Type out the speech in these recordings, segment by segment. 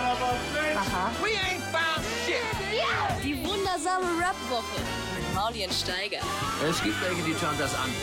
Aha. We ain't found shit. Die wundersame Rap-Woche mit Mauli und Steiger. Es gibt welche, die schauen das an.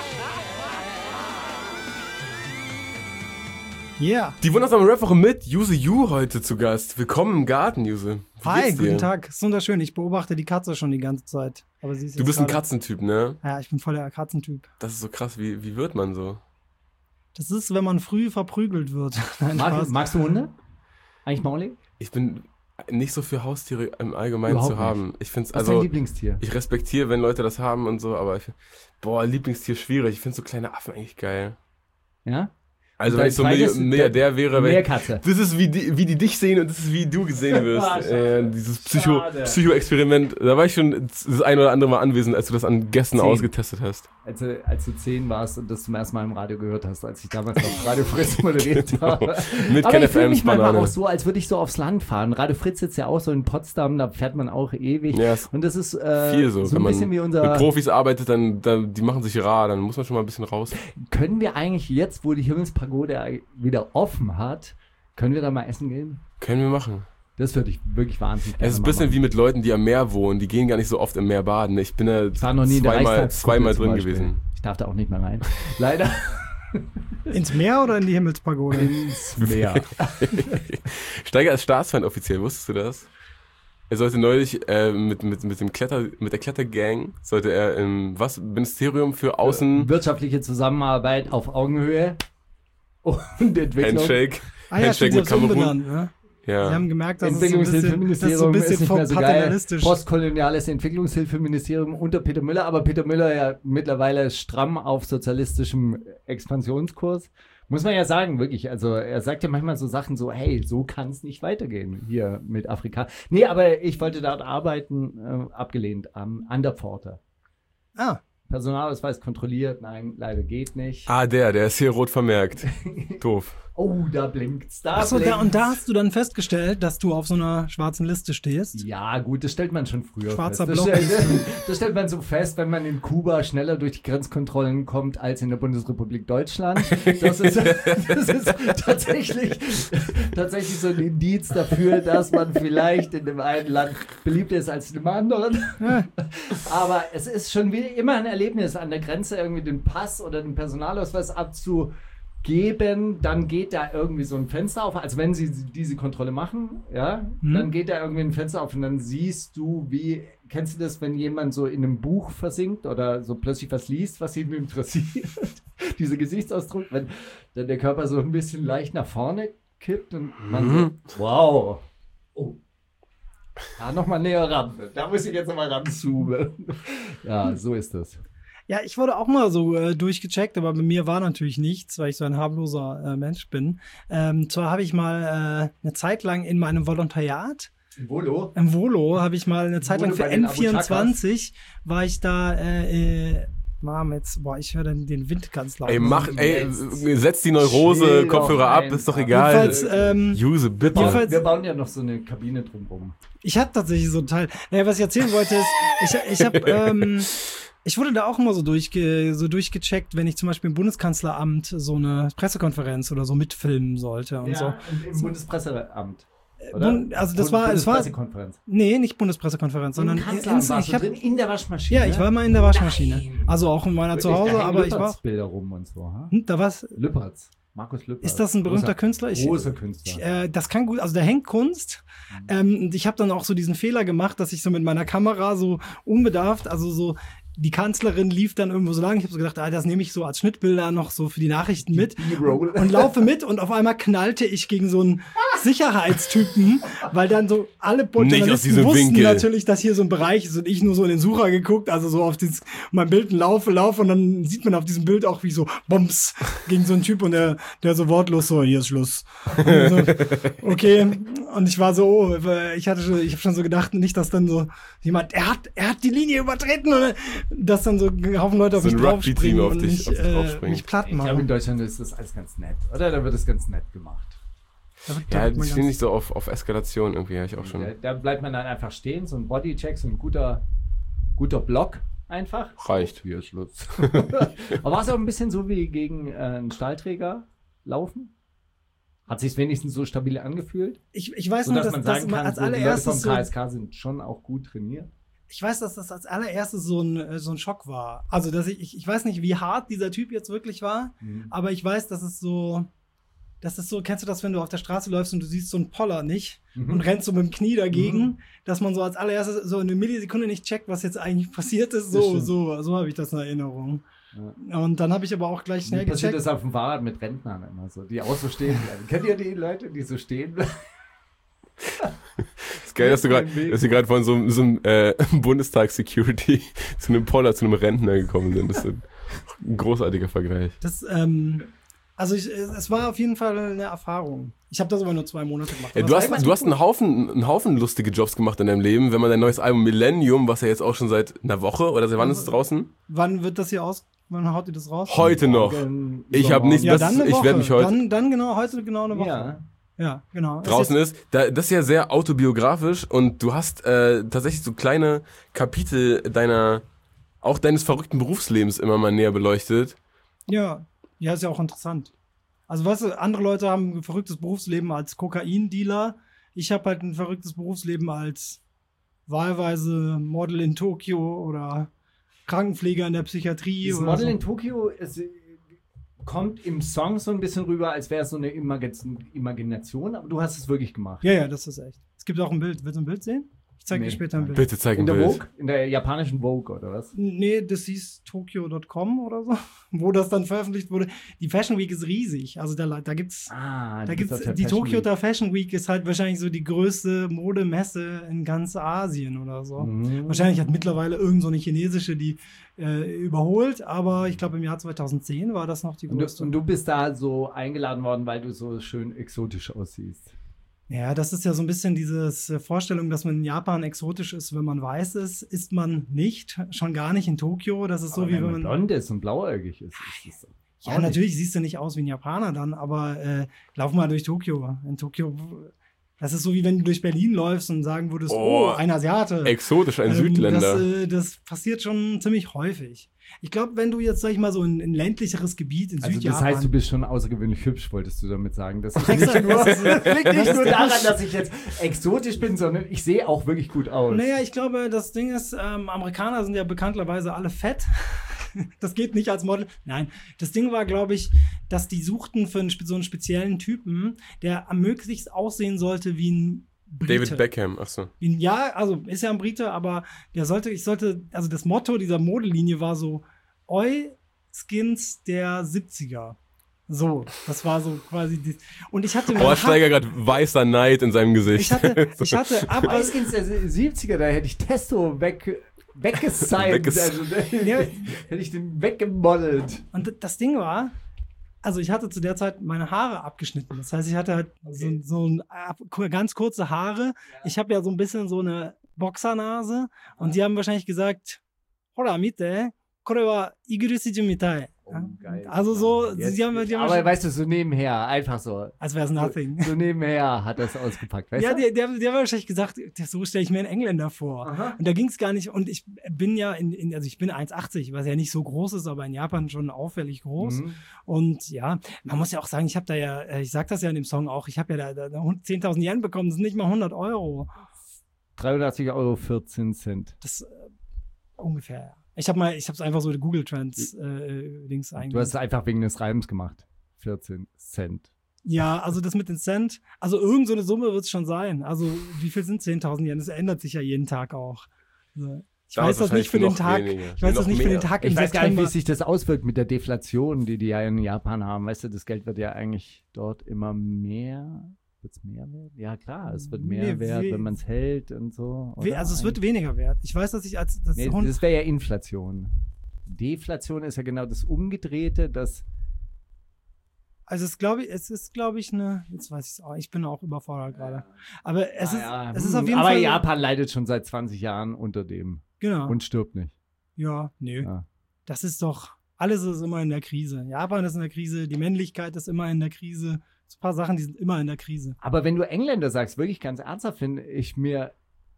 Yeah. Die wundersame Rap-Woche mit Yuse Yu heute zu Gast. Willkommen im Garten, Yuse. Hi, guten Tag. Ist wunderschön. Ich beobachte die Katze schon die ganze Zeit. Aber sie ist Du bist ein gerade... Katzentyp, ne? Ja, ich bin voll der Katzentyp. Das ist so krass. Wie wird man so? Das ist, wenn man früh verprügelt wird. Nein, Spaß. Magst du Hunde? Eigentlich Mauli? Ich bin nicht so für Haustiere im Allgemeinen Überhaupt zu haben. Ich find's, Was ist dein Lieblingstier? ich respektiere, wenn Leute das haben und so, aber Lieblingstier schwierig. Ich finde so kleine Affen eigentlich geil. Ja? Also Und wenn ich so dein zweites- Milliardär wäre, Meerkatze. das ist wie die dich sehen und das ist wie du gesehen wirst. Dieses Schade. Psycho-Experiment. Da war ich schon das ein oder andere Mal anwesend, als du das an Gästen 10. ausgetestet hast. Als du 10 warst und das zum ersten Mal im Radio gehört hast, als ich damals auf Radio Fritz moderiert habe. Mit Aber Ken ich fühle mich FMs manchmal Banane. auch so, als würde ich so aufs Land fahren. Radio Fritz sitzt ja auch so in Potsdam, da fährt man auch ewig. Ja, Und das ist viel so. so Wenn ein man bisschen wie mit unser... Profis arbeitet, dann die machen sich rar, dann muss man schon mal ein bisschen raus. Können wir eigentlich jetzt, wo die Himmelspagode wieder offen hat, können wir da mal essen gehen? Können wir machen. Das würde ich wirklich wahnsinnig gerne Es ist ein mal bisschen machen. wie mit Leuten, die am Meer wohnen. Die gehen gar nicht so oft im Meer baden. Ich bin da Ich war noch nie in der Reichstagskuppel zweimal zum drin Beispiel. gewesen. Ich darf da auch nicht mehr rein. Leider Ins Meer oder in die Himmelspagode? ins Meer. Steiger ist Staatsfeind offiziell, wusstest du das? Er sollte neulich mit der Klettergang, sollte er im Ministerium für Außen Wirtschaftliche Zusammenarbeit auf Augenhöhe und Entwicklung. Handshake Ah ja, Handshake stimmt, sie mit haben es Kamerun. umbenannt, ne? Ja. Sie haben gemerkt, dass es so ein bisschen, Entwicklungshilfeministerium ist nicht mehr so geil. paternalistisch. Postkoloniales Entwicklungshilfeministerium unter Peter Müller, aber Peter Müller ja mittlerweile stramm auf sozialistischem Expansionskurs. Muss man ja sagen, wirklich. Also er sagt ja manchmal so Sachen so, hey, so kann es nicht weitergehen hier mit Afrika. Nee, aber ich wollte dort arbeiten, abgelehnt, an der Pforte. Ah, Personalausweis kontrolliert, nein, leider geht nicht. Ah, der ist hier rot vermerkt. Doof. Oh, da blinkt's, da achso, blinkt's. und da hast du dann festgestellt, dass du auf so einer schwarzen Liste stehst? Ja, gut, das stellt man schon früher Schwarzer fest. Block. Das stellt man so fest, wenn man in Kuba schneller durch die Grenzkontrollen kommt als in der Bundesrepublik Deutschland. Das ist tatsächlich so ein Indiz dafür, dass man vielleicht in dem einen Land beliebter ist als in dem anderen. Aber es ist schon wie immer ein Erlebnis, an der Grenze irgendwie den Pass oder den Personalausweis abzugeben, dann geht da irgendwie so ein Fenster auf, also wenn sie diese Kontrolle machen, ja, dann geht da irgendwie ein Fenster auf und dann siehst du, kennst du das, wenn jemand so in einem Buch versinkt oder so plötzlich was liest, was ihn interessiert? Dieser Gesichtsausdruck, wenn dann der Körper so ein bisschen leicht nach vorne kippt und man so, wow, oh. Ja, nochmal näher ran. Da muss ich jetzt nochmal ranzoomen. Ja, so ist das. Ja, ich wurde auch mal so durchgecheckt, aber bei mir war natürlich nichts, weil ich so ein harmloser Mensch bin. Zwar habe ich mal eine Zeit lang in meinem Volontariat, im Volo, habe ich mal eine Zeit lang für N24, war ich da, ich höre dann den Wind ganz laut. Setz die Neurose, Kopfhörer ab, ist doch egal. Jedenfalls, Use, bitte. jedenfalls- Wir bauen ja noch so eine Kabine drumherum. ich habe tatsächlich so ein Teil. Naja, was ich erzählen wollte ist, ich wurde da auch immer so durchgecheckt, wenn ich zum Beispiel im Bundeskanzleramt so eine Pressekonferenz oder so mitfilmen sollte und so. Im Bundespresseamt. Oder? Also das war Bundespressekonferenz. Nee, nicht Bundespressekonferenz, sondern warst du drin, in der Waschmaschine. ja, ich war mal in der Waschmaschine. Also auch in meiner Wirklich, Zuhause, da hängen aber ich war. Lüpertz-Bilder rum und so. Ha? Da war's. Lüpertz. Markus Lüpertz. Ist das ein berühmter Künstler? Großer Künstler. Das kann gut, also da hängt Kunst. Und ich habe dann auch so diesen Fehler gemacht, dass ich so mit meiner Kamera so unbedarft, also so die Kanzlerin lief dann irgendwo so lang. Ich habe so gedacht, das nehme ich so als Schnittbilder noch so für die Nachrichten mit und laufe mit und auf einmal knallte ich gegen so einen Sicherheitstypen, weil dann so alle Journalisten wussten Winkel. natürlich, dass hier so ein Bereich ist und ich nur so in den Sucher geguckt, also so auf mein Bild laufe und dann sieht man auf diesem Bild auch wie so Bombs gegen so einen Typ und der so wortlos so, hier ist Schluss. Und so, okay, und ich war so, ich habe schon so gedacht, nicht, dass dann so jemand, er hat die Linie übertreten oder dass dann so ein Haufen Leute auf So mich ein Rugby-Team draufspringen auf und dich draufspringen. mich platt Ich glaube, in machen. Deutschland ist das alles ganz nett. Oder? Da wird es ganz nett gemacht. Ja, ich bin nicht so auf Eskalation irgendwie, habe ich auch schon. Da bleibt man dann einfach stehen, so ein Bodycheck, so ein guter Block einfach. Reicht. Hier ist Schluss. Aber war es auch ein bisschen so wie gegen einen Stahlträger laufen? Hat sich wenigstens so stabil angefühlt? Ich weiß So nur, dass man sagen kann, als so die Leute allererstes vom KSK sind schon auch gut trainiert. ich weiß, dass das als allererstes so ein Schock war. Also, dass ich weiß nicht, wie hart dieser Typ jetzt wirklich war, aber ich weiß, dass es so, kennst du das, wenn du auf der Straße läufst und du siehst so einen Poller nicht und rennst so mit dem Knie dagegen, dass man so als allererstes so eine Millisekunde nicht checkt, was jetzt eigentlich passiert ist. So habe ich das in Erinnerung. Ja. Und dann habe ich aber auch gleich schnell Wie passiert gecheckt. das auf dem Fahrrad mit Rentnern immer so, die auch so stehen bleiben. Kennt ihr die Leute, die so stehen bleiben? ist geil, dass du gerade von so einem Bundestag-Security zu einem Poller, zu einem Rentner gekommen sind. Das ist ein großartiger Vergleich. Das, also es war auf jeden Fall eine Erfahrung. Ich habe das aber nur 2 Monate gemacht. Du hast einen Haufen lustige Jobs gemacht in deinem Leben. Wenn man dein neues Album Millennium, was ja jetzt auch schon seit einer Woche oder seit wann ist es draußen? Wann wird das hier wann haut ihr das raus? Heute noch. Ich habe nicht, Ja, dann eine ich Woche. werde mich heute Dann genau, heute genau eine Woche. Ja. Ja, genau. draußen ist. Das ist ja sehr autobiografisch und du hast tatsächlich so kleine Kapitel deines verrückten Berufslebens immer mal näher beleuchtet. Ja, ist ja auch interessant. Also weißt du, andere Leute haben ein verrücktes Berufsleben als Kokain-Dealer. Ich habe halt ein verrücktes Berufsleben als wahlweise Model in Tokio oder Krankenpfleger in der Psychiatrie. Dieses oder Model so. in Tokio kommt im Song so ein bisschen rüber, als wäre es so eine Imagination, aber du hast es wirklich gemacht. Ja, das ist echt. Es gibt auch ein Bild. Willst du ein Bild sehen? Ich zeige dir Nee. später ein Bild. Bitte zeig In ein der Bild. Vogue? In der japanischen Vogue, oder was? Nee, das hieß Tokyo.com oder so, wo das dann veröffentlicht wurde. Die Fashion Week ist riesig. Also da gibt's die Tokyo Fashion Week ist halt wahrscheinlich so die größte Modemesse in ganz Asien oder so. Wahrscheinlich hat mittlerweile irgend so eine chinesische die überholt, aber ich glaube im Jahr 2010 war das noch die größte. Und du bist da so eingeladen worden, weil du so schön exotisch aussiehst. Ja, das ist ja so ein bisschen diese Vorstellung, dass man in Japan exotisch ist, wenn man weiß ist man nicht, schon gar nicht in Tokio. Das ist so, wie wenn man blond ist und blauäugig ist. Ist das ja, natürlich siehst du nicht aus wie ein Japaner dann, aber lauf mal durch Tokio. In Tokio, das ist so, wie wenn du durch Berlin läufst und sagen würdest, ein Asiate. Exotisch, ein Südländer. Das passiert schon ziemlich häufig. Ich glaube, wenn du jetzt, sag ich mal, so ein ländlicheres Gebiet in Also Südjapan... das heißt, du bist schon außergewöhnlich hübsch, wolltest du damit sagen. Das liegt Exakt, nicht nur daran, dass ich jetzt exotisch bin, sondern ich sehe auch wirklich gut aus. Naja, ich glaube, das Ding ist, Amerikaner sind ja bekanntlerweise alle fett. Das geht nicht als Model. Nein, das Ding war, glaube ich, dass die suchten für so einen speziellen Typen, der am möglichst aussehen sollte wie ein Brite. David Beckham, achso. Ja, also ist ja ein Brite, aber also das Motto dieser Modelinie war so, Oi Skins der 70er. So, das war so quasi und ich hatte Steiger gerade weißer Neid in seinem Gesicht. ich hatte ab Eiskins der 70er, da hätte ich Testo weggesigned. Also, hätte ich den weggemodelt. Und das Ding war, also ich hatte zu der Zeit meine Haare abgeschnitten. Das heißt, ich hatte halt ganz kurze Haare. Ich habe ja so ein bisschen so eine Boxernase und die haben wahrscheinlich gesagt, Hora, mite, kore wa Igirishi mitai. Geil. Also so, Jetzt, die haben aber weißt du, so nebenher, einfach so. als wäre es nothing. So nebenher hat das ausgepackt, weißt Ja, du? der hat wahrscheinlich gesagt, so stelle ich mir einen Engländer vor. Aha. Und da ging es gar nicht. Und ich bin ja also ich bin 1,80, was ja nicht so groß ist, aber in Japan schon auffällig groß. Mhm. Und ja, man muss ja auch sagen, ich habe da ja, ich sag das ja in dem Song auch, ich habe ja da 10.000 Yen bekommen, das sind nicht mal 100 Euro. 83,14 €. Das ungefähr, ja. Ich habe es einfach so Google Trends Links Du eingegeben. hast es einfach wegen des Reimens gemacht. 14 Cent. Ja, also das mit den Cent, also irgend so eine Summe wird es schon sein. Also wie viel sind 10.000 Yen? Das ändert sich ja jeden Tag auch. Also, ich weiß das nicht für den Tag. Ich weiß das nicht für den Tag. Ich weiß gar nicht, wie September. sich das auswirkt mit der Deflation, die ja in Japan haben. Weißt du, das Geld wird ja eigentlich dort immer mehr. Wird es mehr wert? Ja, klar, es wird mehr Nee, wert, wenn man es hält und so. oder? Also es wird weniger wert. Ich weiß, dass ich als das Nee, das wäre ja Inflation. Deflation ist ja genau das Umgedrehte, das. Also es ist, glaube ich, eine. Jetzt weiß ich es auch. Ich bin auch überfordert gerade. Aber es ist auf jeden aber Fall. Japan leidet schon seit 20 Jahren unter dem Genau. und stirbt nicht. Ja, nö. Ja. Das ist doch. Alles ist immer in der Krise. Japan ist in der Krise. Die Männlichkeit ist immer in der Krise. So ein paar Sachen, die sind immer in der Krise. Aber wenn du Engländer sagst, wirklich ganz ernsthaft, finde ich mir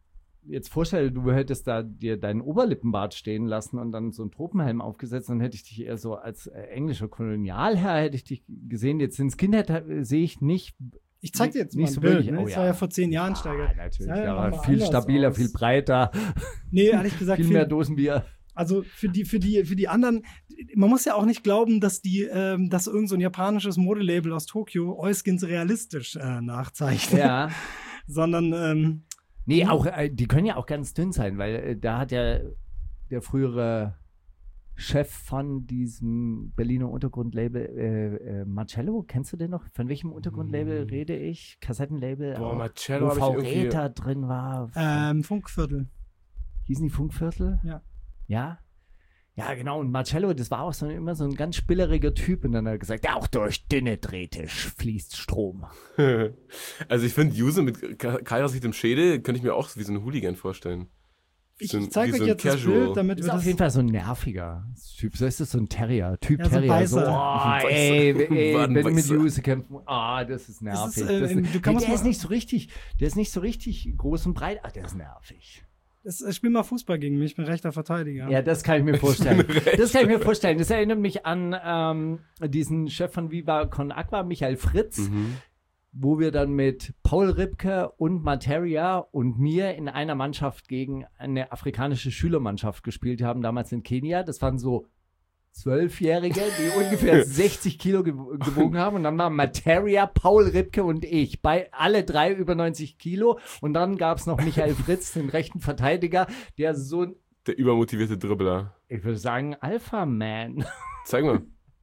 jetzt vorstelle, du hättest da dir deinen Oberlippenbart stehen lassen und dann so einen Tropenhelm aufgesetzt, dann hätte ich dich eher so als englischer Kolonialherr hätte ich dich gesehen. Jetzt ins Skinhead sehe ich nicht. Ich zeig dir jetzt Nicht mal ein so Bild. wirklich. Ne? Oh, Das ja. war ja vor 10 Jahren, Steiger. Natürlich, Ja, aber nochmal viel anders stabiler, aus. viel breiter, Nee, ehrlich gesagt, viel mehr Dosenbier. also für die anderen, man muss ja auch nicht glauben, dass dass irgend so ein japanisches Modelabel aus Tokio Euskins realistisch nachzeichnet. Ja. Sondern, Nee, auch, die können ja auch ganz dünn sein, weil da hat ja der frühere Chef von diesem Berliner Untergrundlabel, Marcello, kennst du den noch? Von welchem Untergrundlabel rede ich? Kassettenlabel? Boah, auch, Marcello wo hab ich V. irgendwie- Räther drin war. Funkviertel. Hießen die Funkviertel? Ja. Ja? Ja, genau. Und Marcello, das war auch immer so ein ganz spilleriger Typ. Und dann hat er gesagt, auch durch dünne Drähte fließt Strom. Also ich finde, Juse mit Keilrasiert im Schädel könnte ich mir auch wie so ein Hooligan vorstellen. Ich So ein- zeige wie euch so ein jetzt das Casual. Bild, damit Das wir ist auf das... jeden Fall so ein nerviger Typ. So ist es so ein Terrier. Typ Ja, so Terrier. Beißer. Oh, Weißer. ey, War ein wenn mit Weißer. Juse kämpfen. Ah, das ist nervig. Das ist, Das du kannst der mal- ist nicht so richtig, der ist nicht so richtig groß und breit. Ach, der ist nervig. Spiel mal Fußball gegen mich, ich bin rechter Verteidiger. Ja, das kann ich mir vorstellen. Das erinnert mich an diesen Chef von Viva Con Aqua, Michael Fritz, wo wir dann mit Paul Ripke und Materia und mir in einer Mannschaft gegen eine afrikanische Schülermannschaft gespielt haben, damals in Kenia. Das waren so 12-Jährige, die ungefähr 60 Kilo gewogen haben. Und dann waren Materia, Paul Ripke und ich. Alle drei über 90 Kilo. Und dann gab es noch Michael Fritz, den rechten Verteidiger, der so ein, Der übermotivierte Dribbler. ich würde sagen, Alpha-Man. Zeig mal.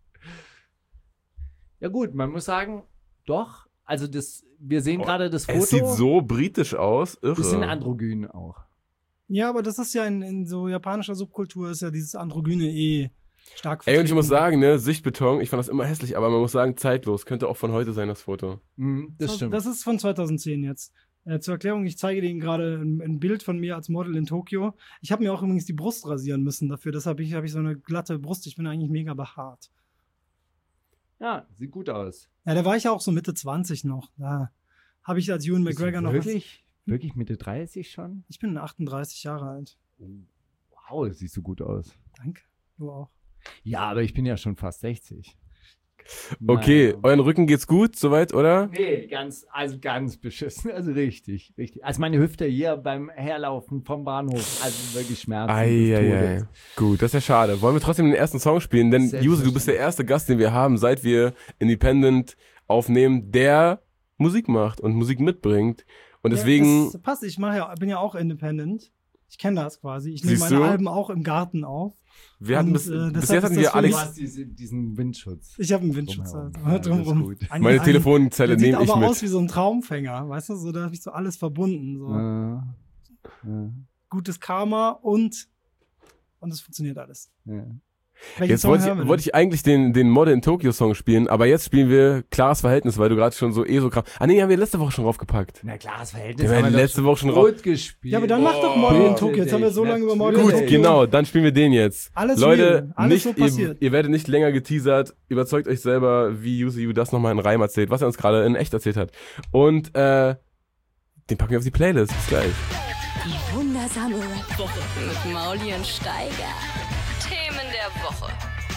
Ja gut, man muss sagen, doch. Also wir sehen gerade das Foto. Es sieht so britisch aus. Irre. Bisschen androgyn auch. Ja, aber das ist ja in so japanischer Subkultur ist ja dieses Androgyne stark Ey, und ich muss vertreten. sagen, ne, Sichtbeton, ich fand das immer hässlich, aber man muss sagen, zeitlos. Könnte auch von heute sein, das Foto. Das stimmt. Das ist von 2010 jetzt. Zur Erklärung, ich zeige Ihnen gerade ein Bild von mir als Model in Tokio. Ich habe mir auch übrigens die Brust rasieren müssen dafür. Deshalb habe ich so eine glatte Brust. Ich bin eigentlich mega behaart. Ja, sieht gut aus. Ja, da war ich ja auch so Mitte 20 noch. Da habe ich als Ewan McGregor noch... Wirklich Mitte 30 schon? Ich bin 38 Jahre alt. Wow, das siehst du gut aus. Danke. Du auch. Ja, aber ich bin ja schon fast 60. Okay, Naja. euren Rücken geht's gut, soweit, oder? Nee, ganz beschissen. Also richtig. Also meine Hüfte hier beim Herlaufen vom Bahnhof, also wirklich Schmerzen. des Eieiei. Todes. Gut, das ist ja schade. Wollen wir trotzdem den ersten Song spielen? Denn Juse, du bist der erste Gast, den wir haben, seit wir Independent aufnehmen, der Musik macht und Musik mitbringt. Und deswegen, Ja, das passt. Bin ja auch independent. Ich kenne das quasi. Ich nehme Siehst meine du? Alben auch im Garten auf. wir hatten und, bis deshalb jetzt ist hatten das wir für Alex, Du hast diesen Windschutz. Ich habe einen Windschutz Drumherum. halt. Ja, das ist gut. meine Telefonzelle der sieht nehme ich aber mit. aus wie so ein Traumfänger. Weißt du, so, da habe ich so alles verbunden. So. Gutes Karma und es funktioniert alles. Ja. Welchen Jetzt Song hören wir wollte ich eigentlich den Model in Tokyo Song spielen, aber jetzt spielen wir Klares Verhältnis, weil du gerade schon so so krass. Ah nee, haben wir letzte Woche schon draufgepackt. Na klar, das Den Verhältnis haben wir wir letzte Woche schon rauf. gut gespielt. Ja, aber dann mach doch Model in bitte Tokyo. Jetzt haben wir so lange über Model in Gut, Tokyo. genau, dann spielen wir den jetzt. Alles Leute, real, alles nicht, so passiert. ihr werdet nicht länger geteasert. Überzeugt euch selber, wie Yuzu das nochmal in Reim erzählt, was er uns gerade in echt erzählt hat. Und den packen wir auf die Playlist. Bis gleich. Die wundersame Rap-Woche mit Mauli und Steiger. Themen der Woche.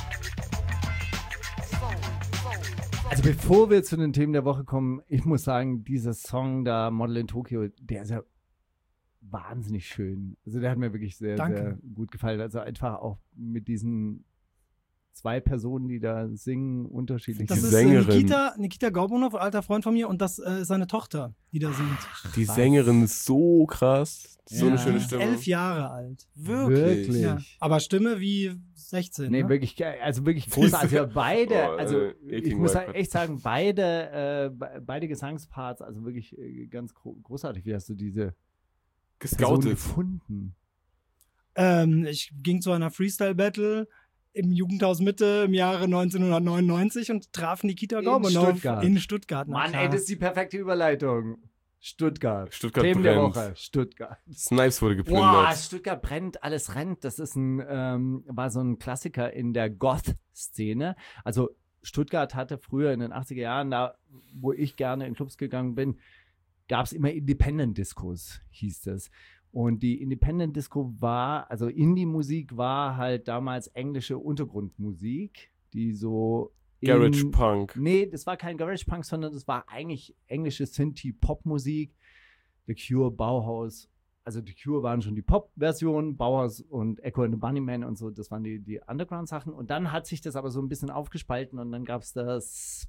Also bevor wir zu den Themen der Woche kommen, ich muss sagen, dieser Song da, Model in Tokyo, der ist ja wahnsinnig schön. Also der hat mir wirklich sehr, Danke. sehr gut gefallen. Also einfach auch mit diesen zwei Personen, die da singen, unterschiedlich. Das Die ist Sängerin. Nikita Gorbunov, alter Freund von mir, und das ist seine Tochter, die da singt. Die Sängerin ist so krass. So eine Ja. schöne Die ist Stimme. 11 Jahre alt. Wirklich? Ja. Aber Stimme wie 16. Nee, ne? wirklich, also wirklich großartig. Also beide, Oh, also ich Aching muss White Pot. echt sagen, beide Gesangsparts, also wirklich ganz großartig. Wie hast du diese Person Gescoutet. gefunden? Ich ging zu einer Freestyle-Battle im Jugendhaus Mitte im Jahre 1999 und traf Nikita In Gorbunov Stuttgart. in Stuttgart. Na Mann, klar. ey, das ist die perfekte Überleitung. Stuttgart. Stuttgart Themen der brennt. Woche. Stuttgart. Snipes wurde Boah, geplündert. Stuttgart brennt, alles rennt. Das ist war so ein Klassiker in der Goth-Szene. Also Stuttgart hatte früher in den 80er Jahren, da wo ich gerne in Clubs gegangen bin, gab es immer Independent-Discos, hieß das. Und die Independent Disco war, also Indie-Musik war halt damals englische Untergrundmusik, die so Garage Punk. Nee, das war kein Garage Punk, sondern das war eigentlich englische Synthie-Pop-Musik. The Cure, Bauhaus. Also The Cure waren schon die Pop-Versionen, Bauhaus und Echo and the Bunnymen und so, das waren die Underground-Sachen. Und dann hat sich das aber so ein bisschen aufgespalten und dann gab es das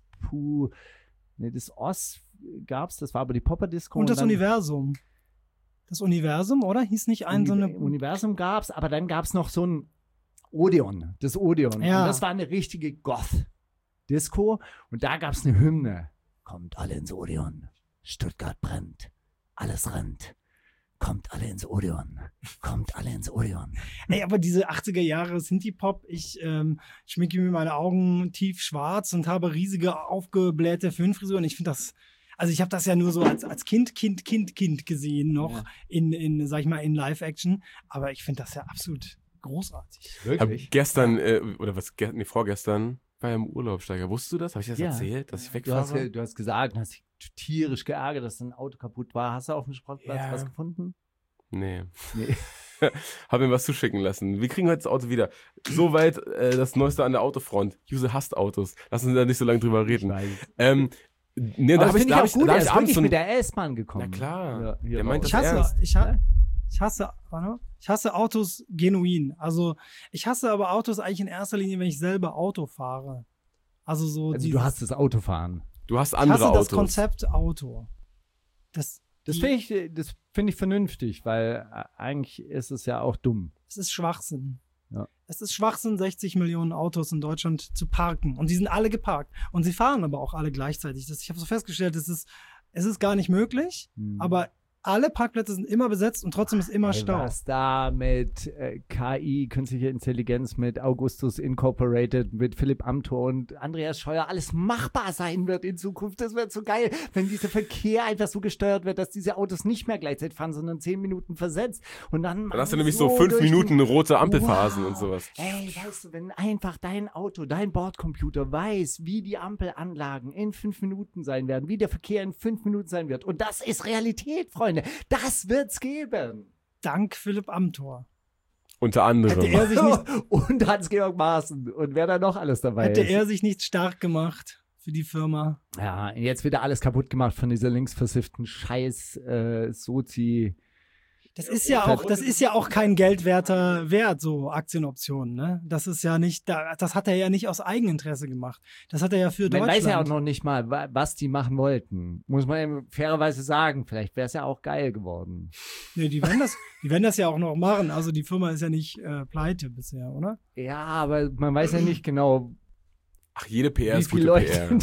Oz gab's, das war aber die Popper-Disco. Und das dann, Universum. Das Universum, oder? Hieß nicht so eine... Universum gab's, aber dann gab's noch so ein Odeon, das Odeon. Ja. Und das war eine richtige Goth-Disco und da gab's eine Hymne. Kommt alle ins Odeon, Stuttgart brennt, alles rennt. Kommt alle ins Odeon. Kommt alle ins Odeon. Ey, aber diese 80er Jahre Synthie-Pop, ich schminke mir meine Augen tief schwarz und habe riesige aufgeblähte Föhnfrisuren. Ich finde das, also ich habe das ja nur so als Kind gesehen noch sag ich mal, in Live-Action. Aber ich finde das ja absolut großartig. Hab gestern, vorgestern, war ja im Urlaub, Steiger. Wusstest du das? Habe ich das erzählt, dass ich wegfahre? Du hast gesagt, hast dich tierisch geärgert, dass dein Auto kaputt war. Hast du auf dem Sportplatz was gefunden? Nee. Hab mir was zuschicken lassen. Wir kriegen heute das Auto wieder. Soweit das Neueste an der Autofront. Juse hasst Autos. Lass uns da nicht so lange drüber reden. Nee, da habe ich abends mit der S-Bahn gekommen. Na klar. Ja, der meint das ich hasse Autos genuin. Also ich hasse aber Autos eigentlich in erster Linie, wenn ich selber Auto fahre. Also du hast das Autofahren. Du hast andere Autos. Ich hasse das Konzept Auto. Das finde ich vernünftig, weil eigentlich ist es ja auch dumm. Es ist Schwachsinn. Ja. Es ist Schwachsinn, 60 Millionen Autos in Deutschland zu parken. Und die sind alle geparkt. Und sie fahren aber auch alle gleichzeitig. Ich habe so festgestellt, es ist gar nicht möglich, aber alle Parkplätze sind immer besetzt und trotzdem ist immer Stau. Was da mit KI, künstliche Intelligenz, mit Augustus Incorporated, mit Philipp Amthor und Andreas Scheuer alles machbar sein wird in Zukunft. Das wird so geil, wenn dieser Verkehr einfach so gesteuert wird, dass diese Autos nicht mehr gleichzeitig fahren, sondern 10 Minuten versetzt. Und dann hast du nämlich so 5 Minuten rote Ampelphasen und sowas. Ey, weißt du, wenn einfach dein Auto, dein Bordcomputer weiß, wie die Ampelanlagen in 5 Minuten sein werden, wie der Verkehr in 5 Minuten sein wird. Und das ist Realität, Freunde. Das wird's geben. Dank Philipp Amthor. Unter anderem. Hätte er sich nicht, und Hans-Georg Maaßen. Und wer da noch alles dabei ist. Hätte er sich nicht stark gemacht für die Firma. Ja, jetzt wird alles kaputt gemacht von dieser linksversifften Scheiß Sozi. Das ist ja auch kein geldwerter Wert, so Aktienoptionen, ne? Das ist ja nicht, das hat er ja nicht aus Eigeninteresse gemacht. Das hat er ja für Deutschland. Man weiß ja auch noch nicht mal, was die machen wollten. Muss man eben fairerweise sagen. Vielleicht wäre es ja auch geil geworden. Nee, die werden das ja auch noch machen. Also die Firma ist ja nicht pleite bisher, oder? Ja, aber man weiß ja nicht genau. Ach, jede PR ist gute Leute PR.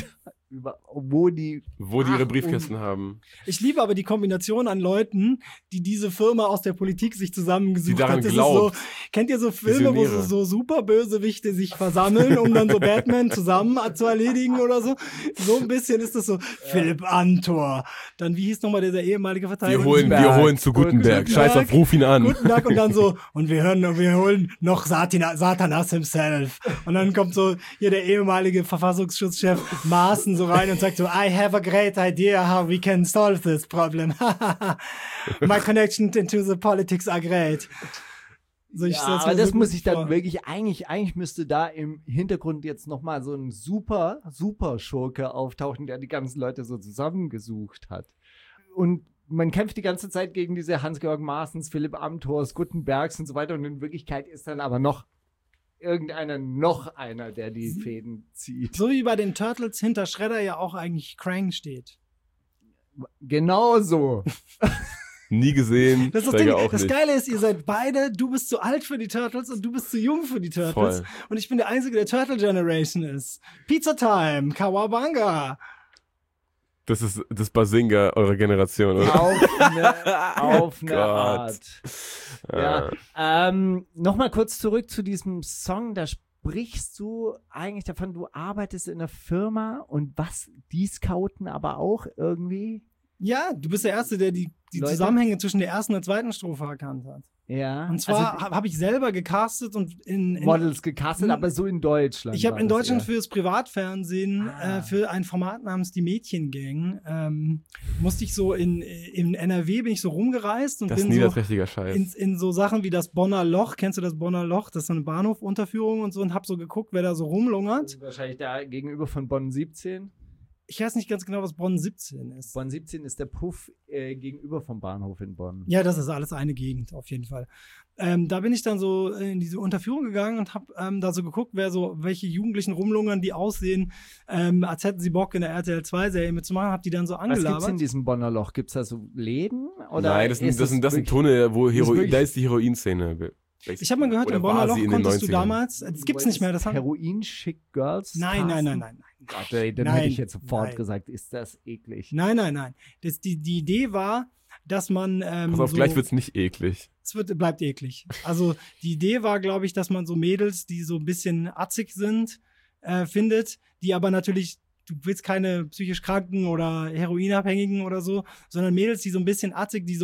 Wo die ihre Briefkästen haben. Ich liebe aber die Kombination an Leuten, die diese Firma aus der Politik sich zusammengesucht die daran hat. Das glaubt. ist so, kennt ihr so Filme, wo so super Bösewichte sich versammeln, um dann so Batman zusammen zu erledigen oder so? So ein bisschen ist das so. Philipp Amthor. Dann, wie hieß nochmal dieser ehemalige Verteidiger? Wir holen zu Gutenberg. Scheiß auf, ruf ihn an. Gutenberg und dann so, und wir holen noch Satanas himself. Und dann kommt so hier der ehemalige Verfassungsschutzchef Maaßen so rein und sagt so, I have a great idea how we can solve this problem. My connections into the politics are great. So, aber das muss ich dann wirklich, eigentlich müsste da im Hintergrund jetzt nochmal so ein super Schurke auftauchen, der die ganzen Leute so zusammengesucht hat. Und man kämpft die ganze Zeit gegen diese Hans-Georg Maaßens, Philipp Amthors, Gutenbergs und so weiter und in Wirklichkeit ist dann aber noch einer, der die Fäden zieht. So wie bei den Turtles hinter Shredder ja auch eigentlich Krang steht. Genau so. Nie gesehen. Das ist das Ding. Das Geile ist, ihr seid beide, du bist zu alt für die Turtles und du bist zu jung für die Turtles. Voll. Und ich bin der Einzige, der Turtle Generation ist. Pizza Time, Kawabanga. Das ist das Bazinga eurer Generation, oder? Auf eine Art. Ja. Nochmal kurz zurück zu diesem Song. Da sprichst du eigentlich davon, du arbeitest in einer Firma und die scouten aber auch irgendwie. Ja, du bist der Erste, der die die Leute? Zusammenhänge zwischen der ersten und der zweiten Strophe erkannt hat. Ja. Und zwar also, habe ich selber gecastet und in Models gecastet, aber so in Deutschland. ich habe in war das Deutschland eher. fürs Privatfernsehen für ein Format namens Die Mädchengang musste ich so in NRW bin ich so rumgereist und Das ist bin so niederträchtiger Scheiß. in so Sachen wie das Bonner Loch. Kennst du das Bonner Loch? Das ist so eine Bahnhofunterführung und so und hab so geguckt, wer da so rumlungert. Wahrscheinlich da gegenüber von Bonn 17. Ich weiß nicht ganz genau, was Bonn 17 ist. Bonn 17 ist der Puff gegenüber vom Bahnhof in Bonn. Ja, das ist alles eine Gegend, auf jeden Fall. Da bin ich dann so in diese Unterführung gegangen und hab da so geguckt, welche Jugendlichen rumlungern, die aussehen, als hätten sie Bock in der RTL 2-Serie mitzumachen, hab die dann so Was gibt's in angelabert. diesem Bonner Loch? Gibt's da so Läden? Oder Nein, das sind wirklich- Tunnel, wo wirklich- da ist die Heroinszene. Ich habe mal gehört, Oder im Bonner war Loch sie in den konntest du 90ern? damals, das gibt's nicht mehr, das haben Heroin-Schick Girls? Nein. Gott, ey, dann Nein, hätte ich jetzt sofort nein. gesagt, ist das eklig. Nein. Die Idee war, dass man Pass auf, so, gleich wird's nicht eklig. bleibt eklig. Also die Idee war, glaube ich, dass man so Mädels, die so ein bisschen atzig sind, findet, die aber natürlich, du willst keine psychisch Kranken oder Heroinabhängigen oder so, sondern Mädels, die so ein bisschen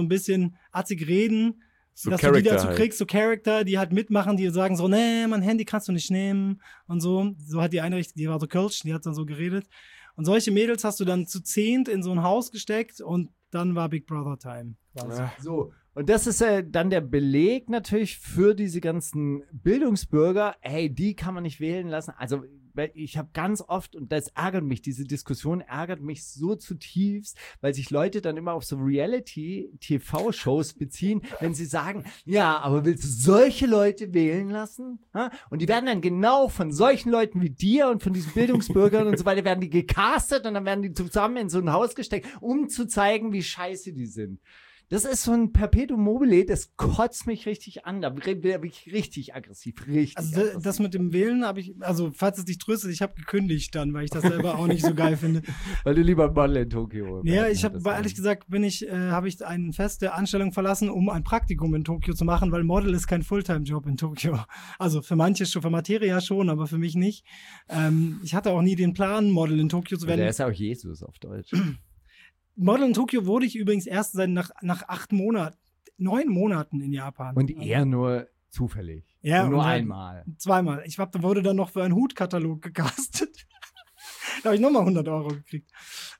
atzig reden, So dass du die Charakter dazu halt. kriegst, so Charakter, die halt mitmachen, die sagen so, nee, mein Handy kannst du nicht nehmen und so. So hat die eine, die war so Kölsch, die hat dann so geredet. Und solche Mädels hast du dann zu 10 in so ein Haus gesteckt und dann war Big Brother Time. Quasi. So, und das ist dann der Beleg natürlich für diese ganzen Bildungsbürger, hey, die kann man nicht wählen lassen. Also weil ich habe ganz oft, und das ärgert mich, diese Diskussion ärgert mich so zutiefst, weil sich Leute dann immer auf so Reality-TV-Shows beziehen, wenn sie sagen, ja, aber willst du solche Leute wählen lassen? Ha? Und die werden dann genau von solchen Leuten wie dir und von diesen Bildungsbürgern und so weiter, werden die gecastet und dann werden die zusammen in so ein Haus gesteckt, um zu zeigen, wie scheiße die sind. Das ist so ein Perpetuum mobile, das kotzt mich richtig an. Da bin ich richtig aggressiv, Also das mit dem Wählen habe ich, also falls es dich tröstet, ich habe gekündigt dann, weil ich das selber auch nicht so geil finde. Weil du lieber Model in Tokio. Ja, ehrlich gesagt habe ich eine feste Anstellung verlassen, um ein Praktikum in Tokio zu machen, weil Model ist kein Fulltime-Job in Tokio. Also für manche schon, für Materia schon, aber für mich nicht. Ich hatte auch nie den Plan, Model in Tokio zu werden. Der ist ja auch Jesus auf Deutsch. Model in Tokio wurde ich übrigens erst nach 9 Monaten in Japan. Und eher nur zufällig. Ja, und nur und halt einmal. Zweimal. Wurde dann noch für einen Hutkatalog gecastet. Da habe ich nochmal 100 Euro gekriegt.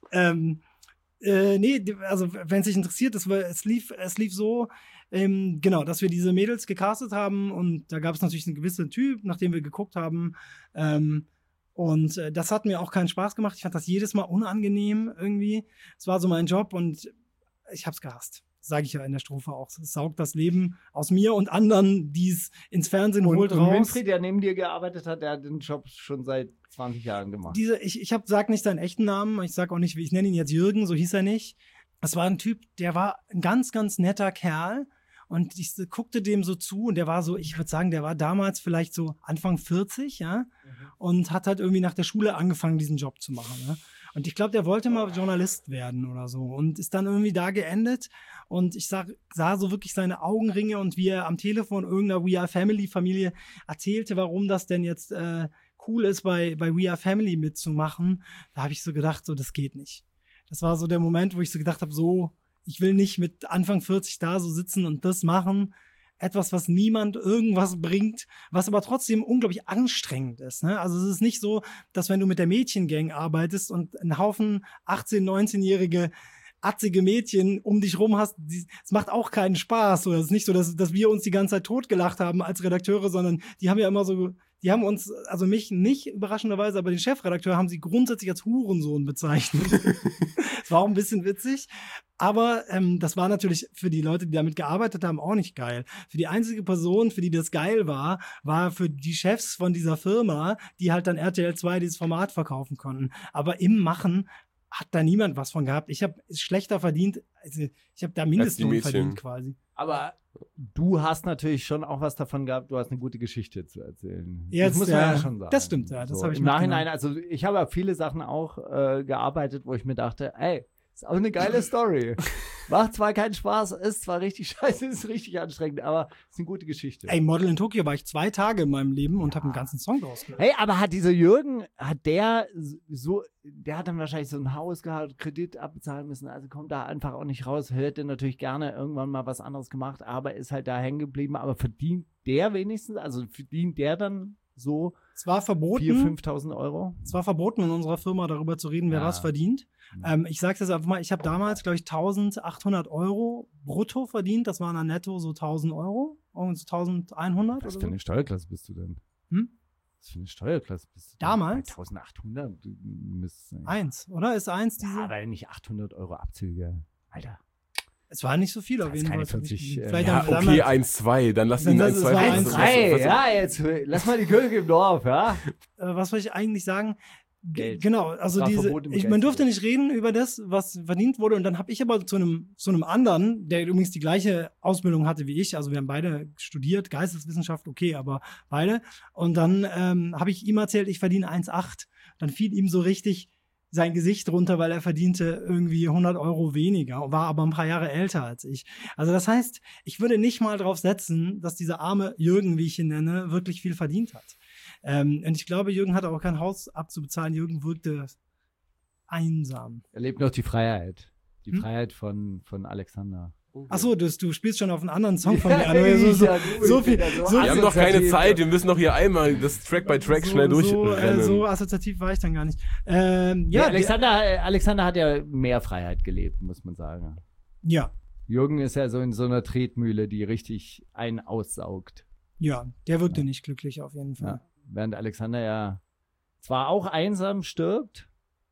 Nee, also wenn es dich interessiert, es lief so, genau, dass wir diese Mädels gecastet haben und da gab es natürlich einen gewissen Typ, nach dem wir geguckt haben. Und das hat mir auch keinen Spaß gemacht. Ich fand das jedes Mal unangenehm irgendwie. Es war so mein Job und ich hab's gehasst. Sage ich ja in der Strophe auch. Es saugt das Leben aus mir und anderen, die es ins Fernsehen holt, Und raus. Winfried, der neben dir gearbeitet hat, der hat den Job schon seit 20 Jahren gemacht. Ich sag nicht seinen echten Namen. Ich sag auch nicht, ich nenne ihn jetzt Jürgen, so hieß er nicht. Das war ein Typ, der war ein ganz, ganz netter Kerl. Und ich guckte dem so zu und der war so, ich würde sagen, der war damals vielleicht so Anfang 40, ja, und hat halt irgendwie nach der Schule angefangen, diesen Job zu machen, ne? Und ich glaube, der wollte mal Journalist werden oder so und ist dann irgendwie da geendet und ich sah so wirklich seine Augenringe und wie er am Telefon irgendeiner We Are Family Familie erzählte, warum das denn jetzt cool ist, bei We Are Family mitzumachen. Da habe ich so gedacht, so, das geht nicht. Das war so der Moment, wo ich so gedacht habe, so, ich will nicht mit Anfang 40 da so sitzen und das machen. Etwas, was niemand irgendwas bringt, was aber trotzdem unglaublich anstrengend ist. Ne? Also es ist nicht so, dass wenn du mit der Mädchengang arbeitest und einen Haufen 18-, 19-jährige atzige Mädchen um dich rum hast, es macht auch keinen Spaß. Oder es ist nicht so, dass wir uns die ganze Zeit totgelacht haben als Redakteure, sondern die haben ja immer so, die haben uns, also mich nicht überraschenderweise, aber den Chefredakteur haben sie grundsätzlich als Hurensohn bezeichnet. Es war auch ein bisschen witzig. Aber das war natürlich für die Leute, die damit gearbeitet haben, auch nicht geil. Für die einzige Person, für die das geil war für die Chefs von dieser Firma, die halt dann RTL 2 dieses Format verkaufen konnten. Aber im Machen hat da niemand was von gehabt. Ich habe schlechter verdient, also ich habe da Mindestlohn verdient quasi. Aber du hast natürlich schon auch was davon gehabt, du hast eine gute Geschichte zu erzählen. Jetzt, das muss man ja schon sagen. Das stimmt, ja. Das so, habe ich im mitgenommen. Nachhinein, also ich habe auf viele Sachen auch gearbeitet, wo ich mir dachte, ey, Ist auch eine geile Story. Macht zwar keinen Spaß, ist zwar richtig scheiße, ist richtig anstrengend, aber ist eine gute Geschichte. Ey, Model in Tokio war ich 2 Tage in meinem Leben und habe einen ganzen Song draus gehört. Hey, aber hat dieser Jürgen, der hat dann wahrscheinlich so ein Haus gehabt, Kredit abbezahlen müssen, also kommt da einfach auch nicht raus, hätte natürlich gerne irgendwann mal was anderes gemacht, aber ist halt da hängen geblieben, aber verdient der wenigstens, also verdient der dann so Es war verboten. 4.000, 5.000 Euro? Es war verboten, in unserer Firma darüber zu reden, wer was verdient. Ich sage das einfach mal, ich habe damals, glaube ich, 1.800 Euro brutto verdient. Das waren dann netto so 1.000 Euro. Und so 1.100 Was oder für so. eine Steuerklasse bist du denn? Hm? Was für eine Steuerklasse bist du denn? Damals? 1.800 müsste sein. 1, oder? Ist 1 diese? Ja, aber nicht 800 Euro Abzüge. Alter. Es war nicht so viel auf Das ist jeden Fall. keine 40, Vielleicht Ja, dann okay, damals- 1-2, dann lass ihn Das ist 1-2. war Was- 1-3, was- ja, jetzt lass mal die Kirche im Dorf, ja? was wollte ich eigentlich sagen? Geld. Genau, also War diese, verboten, mit man Geld durfte zu nicht reden über das, was verdient wurde. Und dann habe ich aber zu einem anderen, der übrigens die gleiche Ausbildung hatte wie ich, also wir haben beide studiert, Geisteswissenschaft, okay, aber beide. Und dann habe ich ihm erzählt, ich verdiene 1,8. Dann fiel ihm so richtig sein Gesicht runter, weil er verdiente irgendwie 100 Euro weniger, war aber ein paar Jahre älter als ich. Also das heißt, ich würde nicht mal drauf setzen, dass dieser arme Jürgen, wie ich ihn nenne, wirklich viel verdient hat. Und ich glaube, Jürgen hatte auch kein Haus abzubezahlen. Jürgen wirkte einsam. Er lebt noch die Freiheit. Die Freiheit von Alexander. Ach so, du spielst schon auf einen anderen Song von mir an. So viel, so Wir haben doch keine Zeit, wir müssen doch hier einmal das Track by Track schnell durchrennen. So assoziativ war ich dann gar nicht. Ja, Alexander hat ja mehr Freiheit gelebt, muss man sagen. Ja, Jürgen ist ja so in so einer Tretmühle, die richtig einen aussaugt. ja, der wirkte nicht glücklich auf jeden Fall. Ja. Während Alexander ja zwar auch einsam stirbt,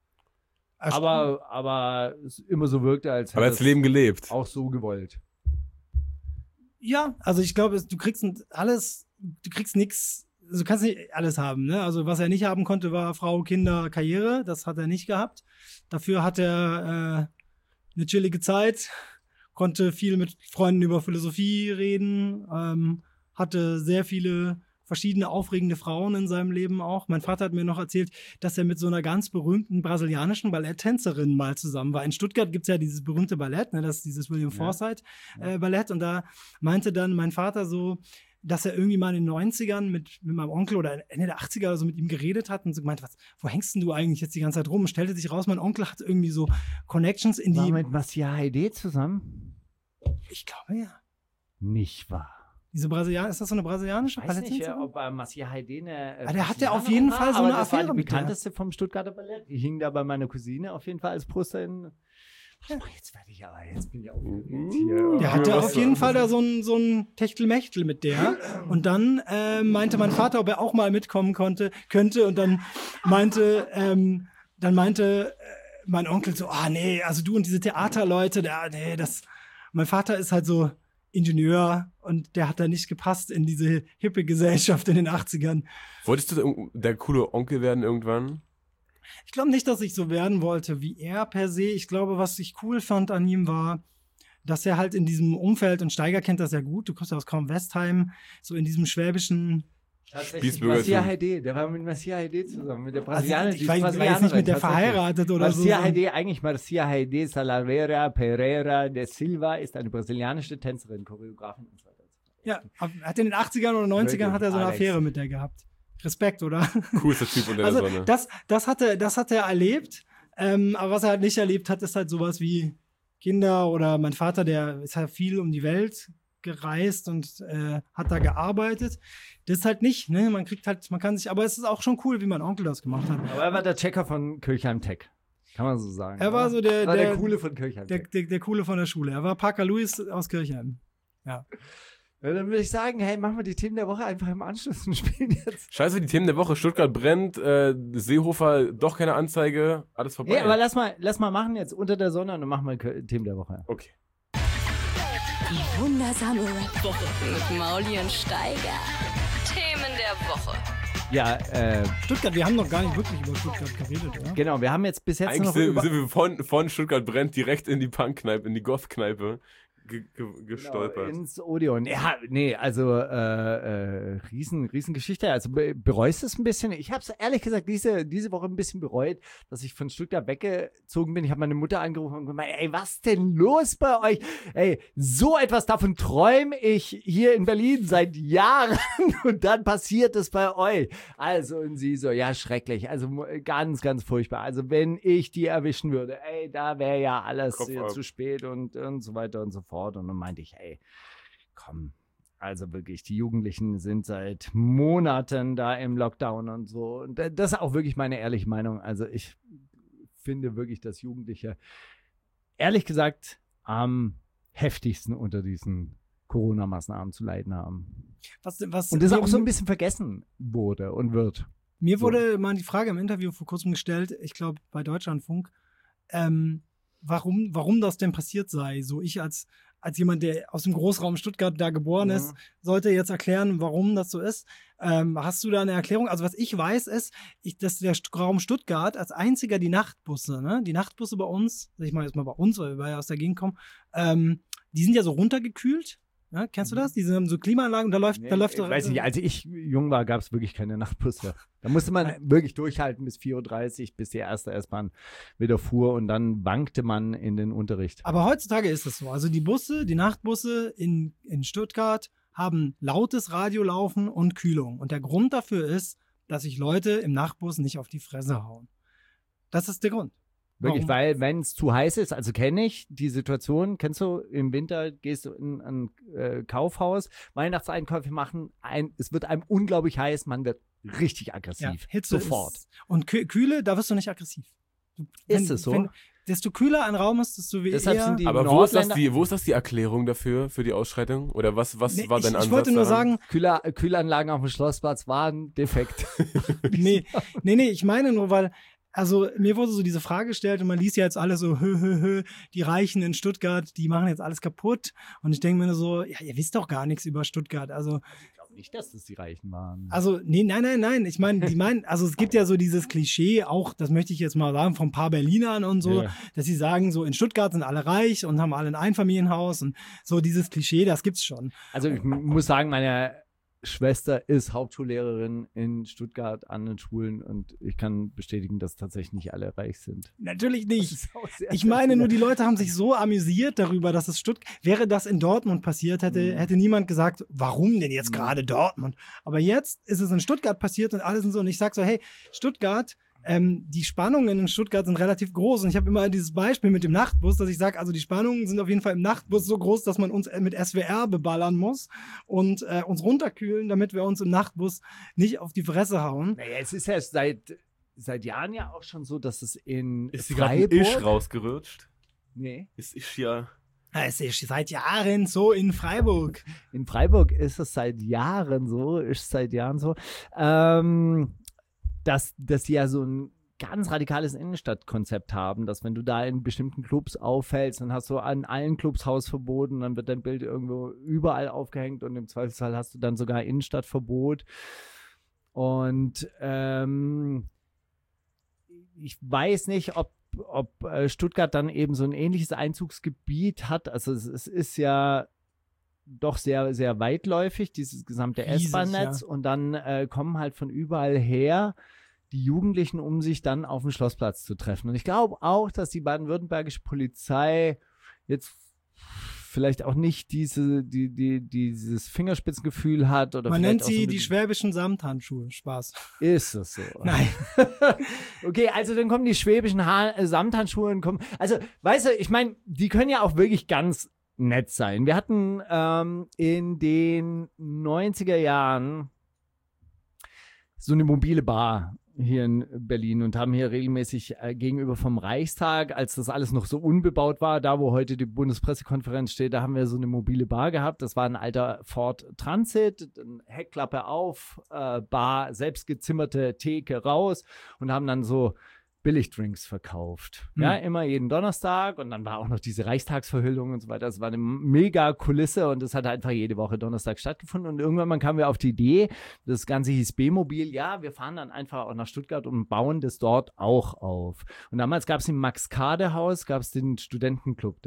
aber es immer so wirkte, als hätte Aber das Leben gelebt. auch so gewollt. Ja, also ich glaube, du kriegst nichts, du kannst nicht alles haben, ne? Also was er nicht haben konnte, war Frau, Kinder, Karriere, das hat er nicht gehabt. Dafür hat er eine chillige Zeit, konnte viel mit Freunden über Philosophie reden, hatte sehr viele verschiedene aufregende Frauen in seinem Leben auch. Mein Vater hat mir noch erzählt, dass er mit so einer ganz berühmten brasilianischen Balletttänzerin mal zusammen war. In Stuttgart gibt's ja dieses berühmte Ballett, ne, das ist dieses William Forsythe Ballett. Und da meinte dann mein Vater so, dass er irgendwie mal in den 90ern mit meinem Onkel oder Ende der 80er oder so mit ihm geredet hat und so gemeint, wo hängst denn du eigentlich jetzt die ganze Zeit rum? Und stellte sich raus, mein Onkel hat irgendwie so Connections in War die... mit Massia Heide zusammen? Ich glaube, ja. Nicht wahr. Diese Brasilianer, ist das so eine brasilianische Ich weiß nicht, Balletttänzerin? ob Massia Heide eine der hat ja auf jeden Fall so aber eine das war Affäre die mit der. bekannteste vom Stuttgarter Ballett. Die hing da bei meiner Cousine auf jeden Fall als Poster in... Jetzt bin ich aufgeregt hier. Der hatte auf jeden Fall da so ein Techtelmechtel mit der. Und dann meinte mein Vater, ob er auch mal mitkommen könnte. Und dann meinte mein Onkel so, nee, also du und diese Theaterleute, mein Vater ist halt so Ingenieur und der hat da nicht gepasst in diese hippe Gesellschaft in den 80ern. Wolltest du der coole Onkel werden irgendwann? Ich glaube nicht, dass ich so werden wollte wie er per se. Ich glaube, was ich cool fand an ihm war, dass er halt in diesem Umfeld, und Steiger kennt das ja gut, du kommst ja aus Kaum-Westheim, so in diesem schwäbischen... Tatsächlich, Massia Heide, der war mit Massia Heide zusammen, mit der Brasilianerin. Ich war jetzt nicht mit der verheiratet oder so. Massia Heide Salaveira Pereira de Silva ist eine brasilianische Tänzerin, Choreografin und so weiter. Ja, er hat in den 80ern oder 90ern hat er so eine Alex. Affäre mit der gehabt. Respekt, oder? Coolster Typ unter Also der Sonne. das hat er erlebt, aber was er halt nicht erlebt hat, ist halt sowas wie Kinder oder mein Vater, der ist halt viel um die Welt gereist und hat da gearbeitet. Das ist halt nicht, ne? Aber es ist auch schon cool, wie mein Onkel das gemacht hat. Aber er war der Checker von Kirchheim Tech. Kann man so sagen. Er war so der Coole von Kirchheim der, Tech. der Coole von der Schule. Er war Parker Lewis aus Kirchheim. Ja. Ja, dann würde ich sagen, hey, machen wir die Themen der Woche einfach im Anschluss und spielen jetzt. Scheiße, die Themen der Woche. Stuttgart brennt, Seehofer, doch keine Anzeige, alles vorbei. Ja, aber lass mal machen jetzt unter der Sonne und dann machen wir Themen der Woche. Okay. Die wundersame Rap-Woche mit Mauli und Steiger. Themen der Woche. Ja, Stuttgart, wir haben noch gar nicht wirklich über Stuttgart geredet, oder? genau, wir haben jetzt bis jetzt Eigentlich noch sind wir von Stuttgart brennt direkt in die Punk-Kneipe, in die Goth-Kneipe gestolpert. Genau, ins Odeon. Ja, nee, also Riesengeschichte. Also bereust du es ein bisschen? Ich habe es ehrlich gesagt diese Woche ein bisschen bereut, dass ich von Stuttgart weggezogen bin. Ich habe meine Mutter angerufen und gemeint, ey, was denn los bei euch? Ey, so etwas davon träume ich hier in Berlin seit Jahren und dann passiert es bei euch. Also und sie so, ja, schrecklich. Also ganz, ganz furchtbar. Also wenn ich die erwischen würde, ey, da wäre ja alles zu spät und so weiter und so fort. Und dann meinte ich, ey, komm, also wirklich, die Jugendlichen sind seit Monaten da im Lockdown und so. Und das ist auch wirklich meine ehrliche Meinung. Also ich finde wirklich, dass Jugendliche, ehrlich gesagt, am heftigsten unter diesen Corona-Maßnahmen zu leiden haben. Und das auch so ein bisschen vergessen wurde und wird. Mir wurde mal die Frage im Interview vor kurzem gestellt, ich glaube bei Deutschlandfunk, warum das denn passiert sei. So ich als jemand, der aus dem Großraum Stuttgart da geboren ist, sollte jetzt erklären, warum das so ist. Hast du da eine Erklärung? Also was ich weiß ist, dass der Raum Stuttgart als einziger die Nachtbusse bei uns, sag ich mal jetzt mal bei uns, weil wir ja aus der Gegend kommen, die sind ja so runtergekühlt. Ja, kennst du das? Die haben so Klimaanlagen und da läuft. Ich weiß nicht, als ich jung war, gab es wirklich keine Nachtbusse. Da musste man wirklich durchhalten bis 4:30 Uhr, bis die erste S-Bahn wieder fuhr und dann wankte man in den Unterricht. Aber heutzutage ist es so. Also die Nachtbusse in Stuttgart haben lautes Radio laufen und Kühlung. Und der Grund dafür ist, dass sich Leute im Nachtbus nicht auf die Fresse hauen. Das ist der Grund. Wirklich, weil wenn es zu heiß ist, also kenne ich die Situation, kennst du, im Winter gehst du in ein Kaufhaus, Weihnachtseinkäufe machen, es wird einem unglaublich heiß, man wird richtig aggressiv. Ja, Hitze sofort. Und Kühle, da wirst du nicht aggressiv. Ist es so? Desto kühler ein Raum ist, desto eher... Aber wo ist das die Erklärung dafür, für die Ausschreitung? Oder was war dein Ansatz? Ich wollte nur sagen... Kühlanlagen auf dem Schlossplatz waren defekt. Nee, ich meine nur, weil... Also mir wurde so diese Frage gestellt und man liest ja jetzt alle so, die Reichen in Stuttgart, die machen jetzt alles kaputt. Und ich denke mir nur so, ja, ihr wisst doch gar nichts über Stuttgart. Also ich glaube nicht, dass das die Reichen waren. Also nein. Ich meine, also es gibt ja so dieses Klischee, auch, das möchte ich jetzt mal sagen, von ein paar Berlinern und so, dass sie sagen, so in Stuttgart sind alle reich und haben alle ein Einfamilienhaus und so dieses Klischee, das gibt's schon. Also ich muss sagen, meine Schwester ist Hauptschullehrerin in Stuttgart an den Schulen und ich kann bestätigen, dass tatsächlich nicht alle reich sind. Natürlich nicht. Ich meine nur, die Leute haben sich so amüsiert darüber, dass es wäre das in Dortmund passiert, hätte niemand gesagt, warum denn jetzt gerade Dortmund? Aber jetzt ist es in Stuttgart passiert und alle sind so, und ich sag so, hey, Stuttgart, die Spannungen in Stuttgart sind relativ groß und ich habe immer dieses Beispiel mit dem Nachtbus, dass ich sage, also die Spannungen sind auf jeden Fall im Nachtbus so groß, dass man uns mit SWR beballern muss und uns runterkühlen, damit wir uns im Nachtbus nicht auf die Fresse hauen. Naja, es ist ja seit Jahren ja auch schon so, dass es in ist Freiburg... Ist Isch rausgerutscht? Nee. Ist Isch ja... Es ist seit Jahren so in Freiburg. In Freiburg ist es seit Jahren so, dass die ja so ein ganz radikales Innenstadtkonzept haben, dass wenn du da in bestimmten Clubs auffällst, dann hast du an allen Clubs Hausverbot und dann wird dein Bild irgendwo überall aufgehängt und im Zweifelsfall hast du dann sogar Innenstadtverbot. Und ich weiß nicht, ob Stuttgart dann eben so ein ähnliches Einzugsgebiet hat. Also es ist ja doch sehr, sehr weitläufig, dieses gesamte S-Bahn-Netz. Ja. Und dann kommen halt von überall her die Jugendlichen, um sich dann auf dem Schlossplatz zu treffen. Und ich glaube auch, dass die baden-württembergische Polizei jetzt vielleicht auch nicht dieses Fingerspitzengefühl hat. Oder man nennt sie so die schwäbischen Samthandschuhe. Spaß. Ist es so? Nein. Okay, also dann kommen die schwäbischen Samthandschuhe und kommen. Also, weißt du, ich meine, die können ja auch wirklich ganz nett sein. Wir hatten in den 90er Jahren so eine mobile Bar hier in Berlin und haben hier regelmäßig gegenüber vom Reichstag, als das alles noch so unbebaut war, da wo heute die Bundespressekonferenz steht, da haben wir so eine mobile Bar gehabt. Das war ein alter Ford Transit, Heckklappe auf, Bar, selbstgezimmerte Theke raus und haben dann so Billigdrinks verkauft. Ja, immer jeden Donnerstag und dann war auch noch diese Reichstagsverhüllung und so weiter. Das war eine mega Kulisse und das hat einfach jede Woche Donnerstag stattgefunden und irgendwann kamen wir auf die Idee, das Ganze hieß B-Mobil, ja, wir fahren dann einfach auch nach Stuttgart und bauen das dort auch auf. Und damals gab es im Max-Kade-Haus, gab es den Studentenclub da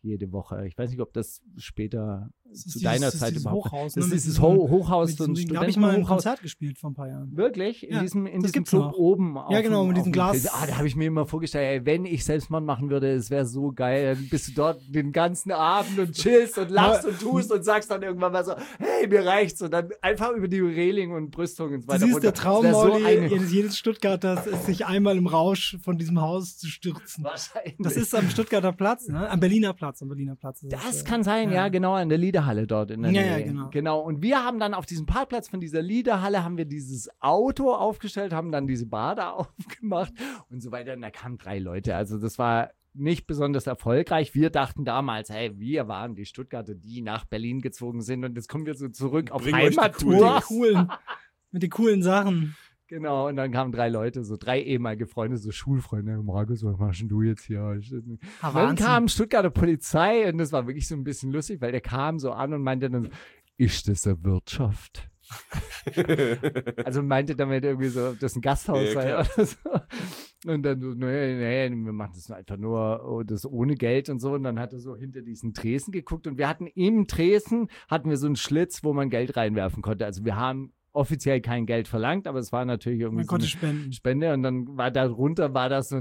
jede Woche. Ich weiß nicht, ob das später Das ist zu deiner dieses- Zeit dieses überhaupt. Hochhaus, Das ne, ist mit dieses diesem- Hochhaus, so ein Da habe ich mal ein Studentenhochhaus. Konzert gespielt vor ein paar Jahren. Wirklich? Ja, In das diesem gibt's Club noch. oben. Ja, genau, mit diesem Glas. Da habe ich mir immer vorgestellt, ey, wenn ich Selbstmord machen würde, es wäre so geil. Dann bist du dort den ganzen Abend und chillst und lachst und tust und sagst dann irgendwann mal so, hey, mir reicht's. Und dann einfach über die Reling und Brüstung und so Du weiter. siehst, der runter. Traum, Das wär so Mauli, eine- jedes Stuttgarters ist, sich einmal im Rausch von diesem Haus zu stürzen. Wahrscheinlich. Das ist am Stuttgarter Platz, ne? Am Berliner Platz. Ist Das kann sein, ja, genau, an der Liederhalle dort in der Ja, Nähe. ja, genau. Und wir haben dann auf diesem Parkplatz von dieser Liederhalle haben wir dieses Auto aufgestellt, haben dann diese Bar da aufgemacht und so weiter. Und da kamen 3 Leute. Also das war nicht besonders erfolgreich. Wir dachten damals, hey, wir waren die Stuttgarter, die nach Berlin gezogen sind und jetzt kommen wir so zurück auf Bringen euch die Heimattour. Mit den coolen Sachen. Genau, und dann kamen 3 Leute, so 3 ehemalige Freunde, so Schulfreunde. Markus, was machst denn du jetzt hier? Und dann kam Stuttgarter Polizei und das war wirklich so ein bisschen lustig, weil der kam so an und meinte dann, ist das eine Wirtschaft? Also meinte damit irgendwie so, ob das ein Gasthaus Ja, sei klar. oder so. Und dann so, nee, wir machen das einfach nur das ohne Geld und so. Und dann hat er so hinter diesen Tresen geguckt und wir hatten im Tresen, hatten wir so einen Schlitz, wo man Geld reinwerfen konnte. Also wir haben offiziell kein Geld verlangt, aber es war natürlich irgendwie Man so konnte eine spenden. Spende und dann war darunter so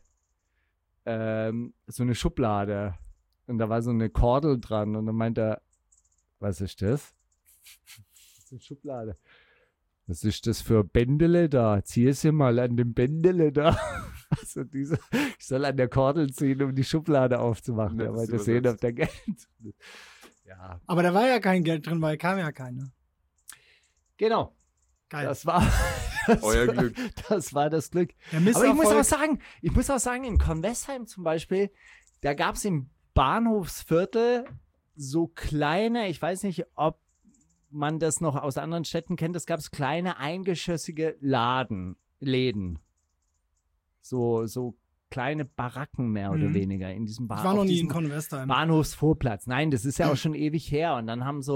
eine Schublade und da war so eine Kordel dran und dann meinte er, was ist das? Das ist eine Schublade. Was ist das für Bändele da? Zieh sie mal an dem Bändele da. Also ich soll an der Kordel ziehen, um die Schublade aufzumachen. Ja, Er das wollte sehen, übersetzt. ob da Geld. Ja, Aber da war ja kein Geld drin, weil kam ja keine. genau. Geil. Das war Euer Glück. Das war das Glück. Der Aber ich muss Misserfolg. auch sagen, in Convestheim zum Beispiel, da gab es im Bahnhofsviertel so kleine, ich weiß nicht, ob man das noch aus anderen Städten kennt, es gab kleine eingeschossige Läden. So kleine Baracken mehr oder weniger in diesem Ich war noch auf nie in diesem Convestheim. Bahnhofsvorplatz. Nein, das ist ja auch schon ewig her. Und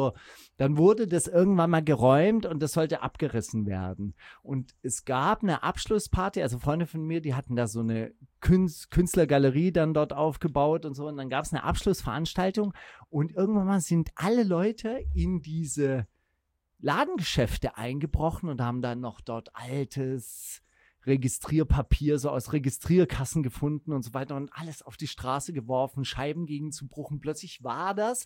dann wurde das irgendwann mal geräumt und das sollte abgerissen werden. Und es gab eine Abschlussparty, also Freunde von mir, die hatten da so eine Künstlergalerie dann dort aufgebaut und so. Und dann gab es eine Abschlussveranstaltung und irgendwann mal sind alle Leute in diese Ladengeschäfte eingebrochen und haben dann noch dort altes Registrierpapier so aus Registrierkassen gefunden und so weiter und alles auf die Straße geworfen, Scheiben gingen zu Bruch und plötzlich war das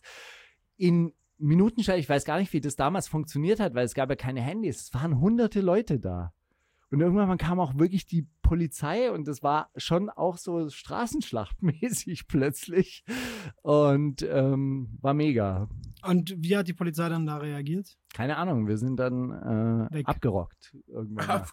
in Minutenschnelle, ich weiß gar nicht, wie das damals funktioniert hat, weil es gab ja keine Handys, es waren hunderte Leute da. Und irgendwann kam auch wirklich die Polizei und das war schon auch so straßenschlachtmäßig plötzlich und war mega. Und wie hat die Polizei dann da reagiert? Keine Ahnung, wir sind dann Weg. abgerockt irgendwann mal.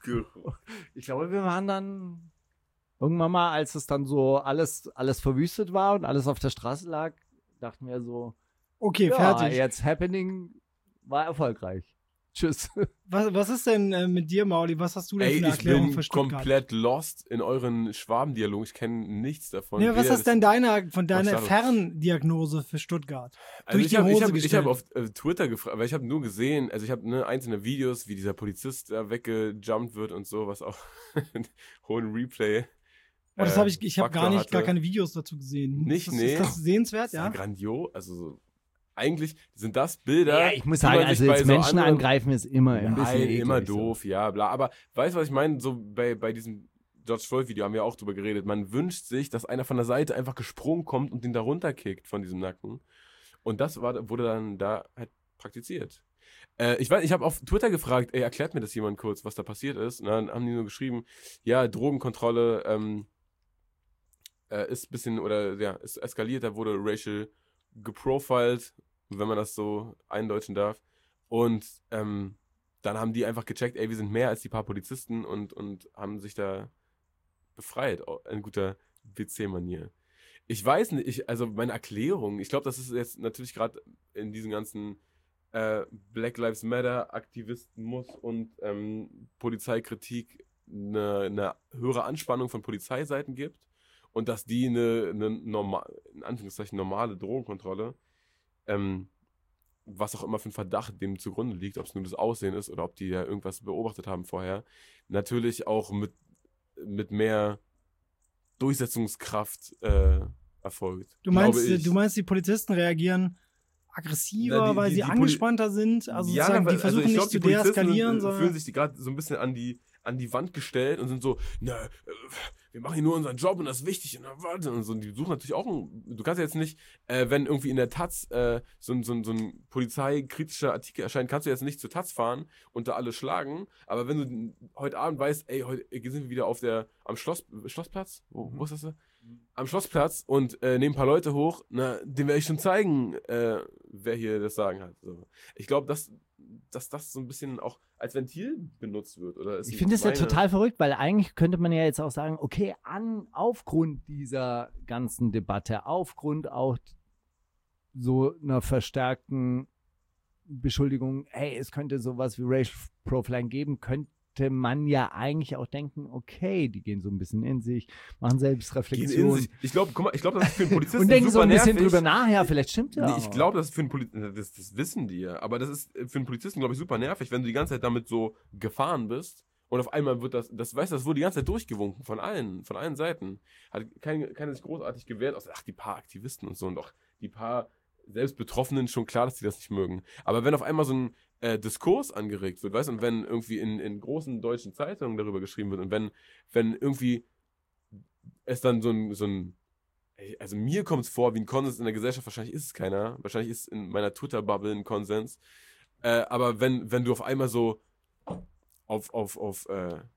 Ich glaube, wir waren dann irgendwann mal, als es dann so alles verwüstet war und alles auf der Straße lag, dachten wir so, Okay, ja, fertig. jetzt Happening war erfolgreich. Tschüss. Was ist denn mit dir, Mauli? Was hast du denn für Ey, eine ich Erklärung bin für Stuttgart? komplett lost in euren Schwabendialog. Ich kenne nichts davon. Ja, was Weder ist denn deiner Was da- Ferndiagnose für Stuttgart? Also durch ich die habe Hose hab gestellt? auf Twitter gefragt, weil ich habe nur gesehen, also ich habe einzelne Videos, wie dieser Polizist da weggejumpt wird und so, was auch einen hohen Replay. Oh, das habe ich habe Faktor gar hatte. keine Videos dazu gesehen. Nicht, ist, nee. Ist das sehenswert, Das war ja? grandios, also so, eigentlich sind das Bilder. Ja, ich muss die sagen, man sich also bei jetzt so Menschen anderen- angreifen ist immer ein bisschen Nein, eklig, immer so. doof, ja, bla. Aber weißt du, was ich meine? So bei diesem George Floyd-Video haben wir auch drüber geredet. Man wünscht sich, dass einer von der Seite einfach gesprungen kommt und den da runterkickt von diesem Nacken. Und das wurde dann da halt praktiziert. Ich habe auf Twitter gefragt, ey, erklärt mir das jemand kurz, was da passiert ist. Und dann haben die nur geschrieben, ja, Drogenkontrolle ist ein bisschen, oder ja, ist eskaliert, da wurde racial geprofiled, wenn man das so eindeutschen darf. Und dann haben die einfach gecheckt, ey, wir sind mehr als die paar Polizisten und haben sich da befreit, in guter WC-Manier. Ich weiß nicht, also meine Erklärung, ich glaube, das ist jetzt natürlich gerade in diesen ganzen Black Lives Matter Aktivismus und Polizeikritik eine höhere Anspannung von Polizeiseiten gibt und dass die eine in Anführungszeichen normale Drogenkontrolle, was auch immer für ein Verdacht dem zugrunde liegt, ob es nur das Aussehen ist oder ob die ja irgendwas beobachtet haben vorher, natürlich auch mit mehr Durchsetzungskraft erfolgt. Du glaube meinst, ich. die Polizisten reagieren aggressiver, Na, weil sie angespannter sind? Also sozusagen, die versuchen ich nicht glaub, zu die Polizisten deeskalieren, fühlen sondern... sich gerade so ein bisschen an die Wand gestellt und sind so, wir machen hier nur unseren Job und das ist wichtig und warte und so. Und die suchen natürlich auch du kannst ja jetzt nicht, wenn irgendwie in der Taz so ein polizeikritischer Artikel erscheint, kannst du jetzt nicht zur Taz fahren und da alle schlagen, aber wenn du heute Abend weißt, ey, heute sind wir wieder am Schlossplatz, wo ist das da? Am Schlossplatz und nehmen ein paar Leute hoch, dem werde ich schon zeigen, wer hier das Sagen hat. So. Ich glaube, dass das so ein bisschen auch als Ventil benutzt wird. Oder ich finde es ja total verrückt, weil eigentlich könnte man ja jetzt auch sagen, okay, aufgrund dieser ganzen Debatte, aufgrund auch so einer verstärkten Beschuldigung, hey, es könnte sowas wie Racial Profiling geben, könnte man ja eigentlich auch denken, okay, die gehen so ein bisschen in sich, machen Selbstreflexion. Ich glaube, das ist für einen Polizisten und denken so ein bisschen nervig. drüber nach, ja, vielleicht stimmt ja. Nee, ich glaube, das ist für einen Polizisten, das wissen die ja, aber das ist für einen Polizisten, glaube ich, super nervig, wenn du die ganze Zeit damit so gefahren bist und auf einmal wird das wurde die ganze Zeit durchgewunken von allen Seiten. Hat keiner sich großartig gewehrt, außer, die paar Aktivisten und so und auch die paar selbst Betroffenen schon klar, dass die das nicht mögen. Aber wenn auf einmal so ein Diskurs angeregt wird, weißt du, und wenn irgendwie in großen deutschen Zeitungen darüber geschrieben wird und wenn irgendwie es dann so ein also mir kommt es vor wie ein Konsens in der Gesellschaft, wahrscheinlich ist es keiner, wahrscheinlich ist in meiner Twitter-Bubble ein Konsens, aber wenn du auf einmal so auf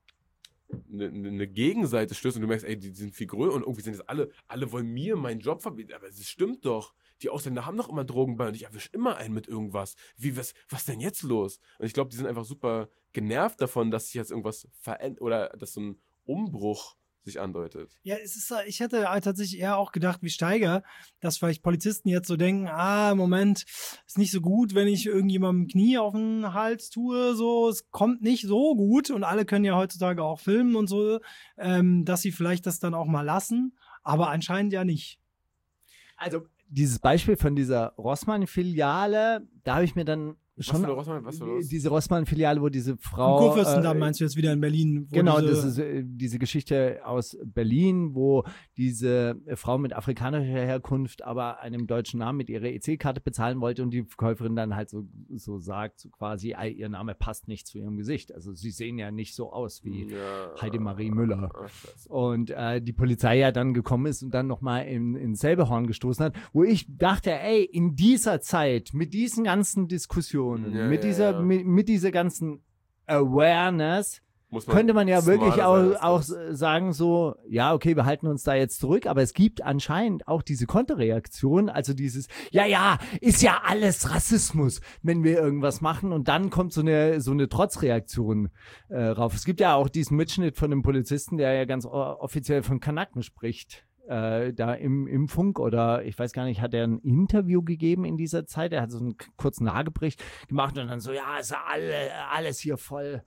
eine Gegenseite stößt und du merkst, ey, die sind viel größer und irgendwie sind jetzt alle wollen mir meinen Job verbieten, aber es stimmt doch. Die Ausländer haben doch immer Drogen bei und ich erwische immer einen mit irgendwas. Was denn jetzt los? Und ich glaube, die sind einfach super genervt davon, dass sich jetzt irgendwas verändert oder dass so ein Umbruch sich andeutet. Ja, ich hätte tatsächlich eher auch gedacht, wie Steiger, dass vielleicht Polizisten jetzt so denken, Moment, ist nicht so gut, wenn ich irgendjemandem Knie auf den Hals tue, so, es kommt nicht so gut und alle können ja heutzutage auch filmen und so, dass sie vielleicht das dann auch mal lassen, aber anscheinend ja nicht. Also, dieses Beispiel von dieser Rossmann-Filiale, da habe ich mir dann schon was war los? Diese Rossmann-Filiale, wo diese Frau Kurfürstendamm meinst du jetzt wieder in Berlin? Genau, das ist diese Geschichte aus Berlin, wo diese Frau mit afrikanischer Herkunft aber einem deutschen Namen mit ihrer EC-Karte bezahlen wollte und die Verkäuferin dann halt so sagt, so quasi, ihr Name passt nicht zu ihrem Gesicht. Also sie sehen ja nicht so aus wie Heidemarie Müller. Und die Polizei ja dann gekommen ist und dann nochmal ins selbe Horn gestoßen hat, wo ich dachte, ey, in dieser Zeit, mit diesen ganzen Diskussionen, mit dieser ganzen Awareness könnte man ja wirklich auch sagen so, ja, okay, wir halten uns da jetzt zurück, aber es gibt anscheinend auch diese Konterreaktion, also dieses, ist ja alles Rassismus, wenn wir irgendwas machen und dann kommt so eine Trotzreaktion rauf. Es gibt ja auch diesen Mitschnitt von einem Polizisten, der ja ganz offiziell von Kanaken spricht. Da im Funk oder ich weiß gar nicht, hat er ein Interview gegeben in dieser Zeit? Er hat so einen kurzen Nagebericht gemacht und dann so, ist alles hier voll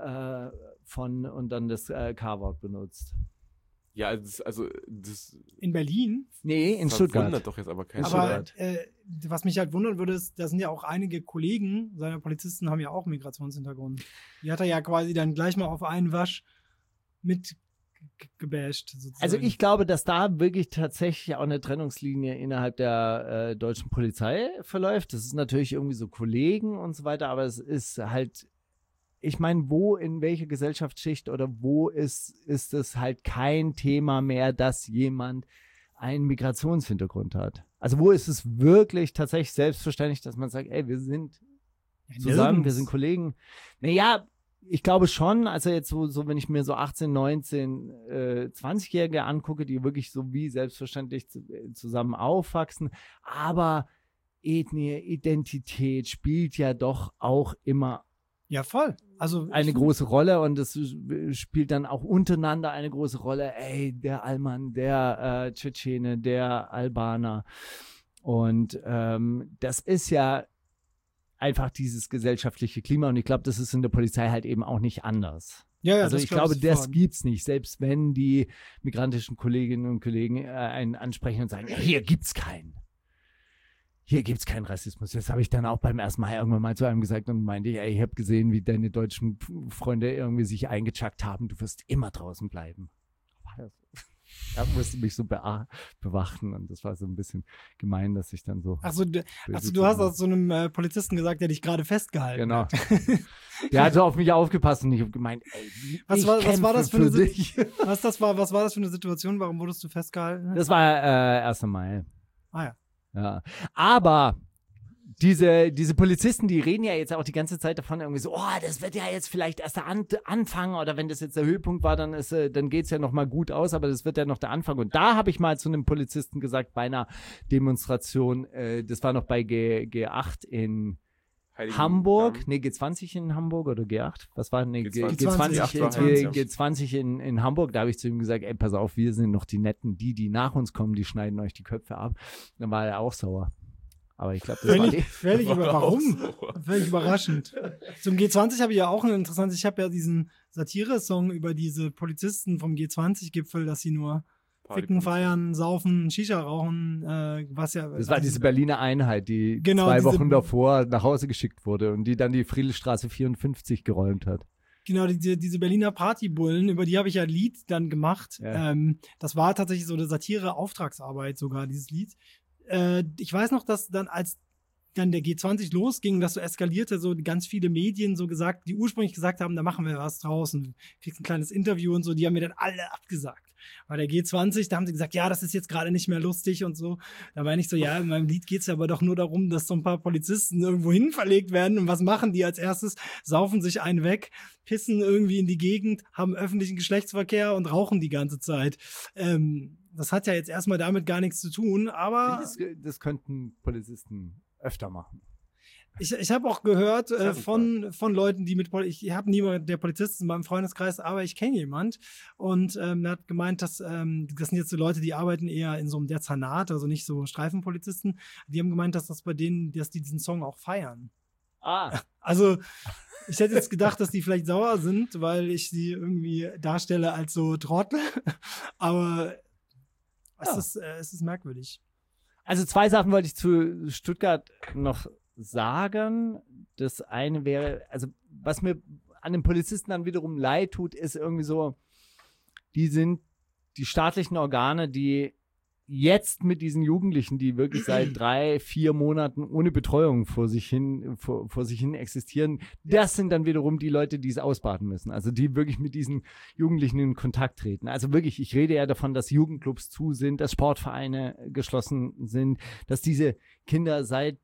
von und dann das K-Wort benutzt. Ja, also das in Berlin? Nee, in Stuttgart. Wundert doch jetzt aber keinen. Aber was mich halt wundern würde, ist, da sind ja auch einige Kollegen seiner Polizisten haben ja auch Migrationshintergrund. Die hat er ja quasi dann gleich mal auf einen Wasch mit gebasht. Sozusagen. Also ich glaube, dass da wirklich tatsächlich auch eine Trennungslinie innerhalb der deutschen Polizei verläuft. Das ist natürlich irgendwie so Kollegen und so weiter, aber es ist halt, ich meine, in welcher Gesellschaftsschicht oder wo ist es halt kein Thema mehr, dass jemand einen Migrationshintergrund hat? Also wo ist es wirklich tatsächlich selbstverständlich, dass man sagt, ey, wir sind zusammen, wir sind Kollegen. Naja, ich glaube schon, also jetzt so wenn ich mir so 18, 19, 20-Jährige angucke, die wirklich so wie selbstverständlich zusammen aufwachsen, aber Ethnie, Identität spielt ja doch auch immer voll. Also eine große Rolle und es spielt dann auch untereinander eine große Rolle. Ey, der Alman, der Tschetschene, der Albaner und das ist ja einfach dieses gesellschaftliche Klima und ich glaube, das ist in der Polizei halt eben auch nicht anders. Also ich glaube, das gibt's nicht. Selbst wenn die migrantischen Kolleginnen und Kollegen einen ansprechen und sagen, hier gibt's keinen. Hier gibt's keinen Rassismus. Das habe ich dann auch beim ersten Mal irgendwann mal zu einem gesagt und meinte, ich habe gesehen, wie deine deutschen Freunde irgendwie sich eingechuckt haben. Du wirst immer draußen bleiben. Er musste mich so bewachen und das war so ein bisschen gemein, dass ich dann so... Achso, du hast aus so einem Polizisten gesagt, der dich gerade festgehalten Genau. hat. Der hat so auf mich aufgepasst und ich habe gemeint, ey, Was war das für dich? Was war das für eine Situation? Warum wurdest du festgehalten? Das war 1. Mai. Ah ja. Ja. Aber diese Polizisten, die reden ja jetzt auch die ganze Zeit davon irgendwie so, das wird ja jetzt vielleicht erst der Anfang oder wenn das jetzt der Höhepunkt war, dann geht's ja noch mal gut aus, aber das wird ja noch der Anfang. Und da habe ich mal zu einem Polizisten gesagt bei einer Demonstration, das war noch bei G8 in Hamburg, G20 in Hamburg oder G8, was war G20 in Hamburg, da habe ich zu ihm gesagt, ey, pass auf, wir sind noch die Netten, die nach uns kommen, die schneiden euch die Köpfe ab. Dann war er auch sauer. Aber ich glaube, warum? Völlig überraschend. Zum G20 habe ich ja auch ein interessantes, ich habe ja diesen Satire-Song über diese Polizisten vom G20-Gipfel, dass sie nur ficken, feiern, saufen, Shisha rauchen, was ja... Das war diese Berliner Einheit, die 2 Wochen davor nach Hause geschickt wurde und die dann die Friedrichstraße 54 geräumt hat. Genau, diese Berliner Partybullen, über die habe ich ja ein Lied dann gemacht. Ja. Das war tatsächlich so eine Satire-Auftragsarbeit sogar, dieses Lied. Ich weiß noch, dass dann, als dann der G20 losging, das so eskalierte, so ganz viele Medien so gesagt, die ursprünglich gesagt haben, da machen wir was draus und kriegst ein kleines Interview und so, die haben mir dann alle abgesagt. Bei der G20, da haben sie gesagt, ja, das ist jetzt gerade nicht mehr lustig und so. Da meine ich so, ja, in meinem Lied geht's ja aber doch nur darum, dass so ein paar Polizisten irgendwo hin verlegt werden und was machen die als erstes? Saufen sich einen weg, pissen irgendwie in die Gegend, haben öffentlichen Geschlechtsverkehr und rauchen die ganze Zeit. Das hat ja jetzt erstmal damit gar nichts zu tun, aber... Das könnten Polizisten öfter machen. Ich habe auch gehört von Leuten, die ich habe niemanden, der Polizist ist in meinem Freundeskreis, aber ich kenne jemand und er hat gemeint, dass das sind jetzt so Leute, die arbeiten eher in so einem Dezernat, also nicht so Streifenpolizisten, die haben gemeint, dass das bei denen, dass die diesen Song auch feiern. Also ich hätte jetzt gedacht, dass die vielleicht sauer sind, weil ich sie irgendwie darstelle als so Trottel, aber es ist merkwürdig. Also 2 Sachen wollte ich zu Stuttgart noch sagen. Das eine wäre, also was mir an den Polizisten dann wiederum leid tut, ist irgendwie so, die sind die staatlichen Organe, die jetzt mit diesen Jugendlichen, die wirklich seit 3-4 Monaten ohne Betreuung vor sich hin existieren, das sind dann wiederum die Leute, die es ausbaden müssen. Also die wirklich mit diesen Jugendlichen in Kontakt treten. Also wirklich, ich rede ja davon, dass Jugendclubs zu sind, dass Sportvereine geschlossen sind, dass diese Kinder seit